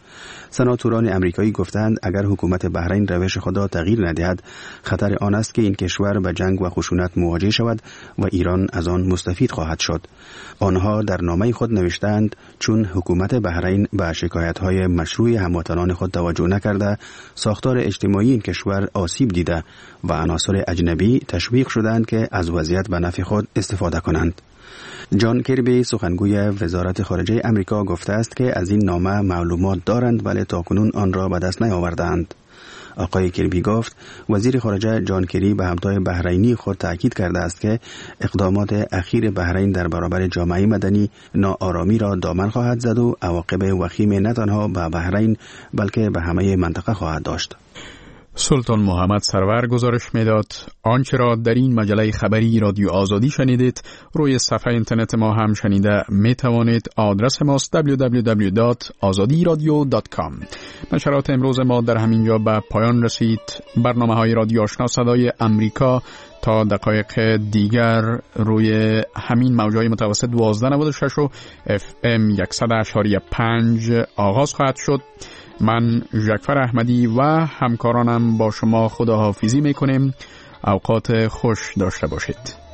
سناتوران امریکایی گفتند اگر حکومت بحرین روش خود را تغییر ندهد خطر آن است که این کشور به جنگ و خشونت مواجه شود و ایران از آن مستفید خواهد شد. آنها در نامه خود نوشتند چون حکومت بحرین به شکایت‌های مشروع هموطنان خود توجه نکرده، ساختار اجتماعی این کشور آسیب دیده و عناصر اجنبی تشویق شدند که از وضعیت به نفع خود استفاده کنند. جان کربی سخنگوی وزارت خارجه امریکا گفته است که از این نامه معلومات دارند ولی تاکنون آن را به دست نیاوردند. آقای کربی گفت وزیر خارجه جان کری به همتای بحرینی خود تاکید کرده است که اقدامات اخیر بحرین در برابر جامعه مدنی ناآرامی را دامن خواهد زد و عواقب وخیم نه تنها به بحرین بلکه به همه منطقه خواهد داشت. سلطان محمد سرور گزارش میداد. آنچه را در این مجله خبری رادیو آزادی شنیدید روی صفحه اینترنت ما هم شنیده می توانید. آدرس ماست دبلیو دبلیو دبلیو دات آزادی رادیو دات کام. نشرات امروز ما در همینجا به پایان رسید. برنامه های رادیو آشنا صدای امریکا تا دقایق دیگر روی همین موجهای متوسط دوازده نود و شش و اف ام صد و پنج آغاز خواهد شد. من ژکفر احمدی و همکارانم با شما خداحافظی میکنیم. اوقات خوش داشته باشید.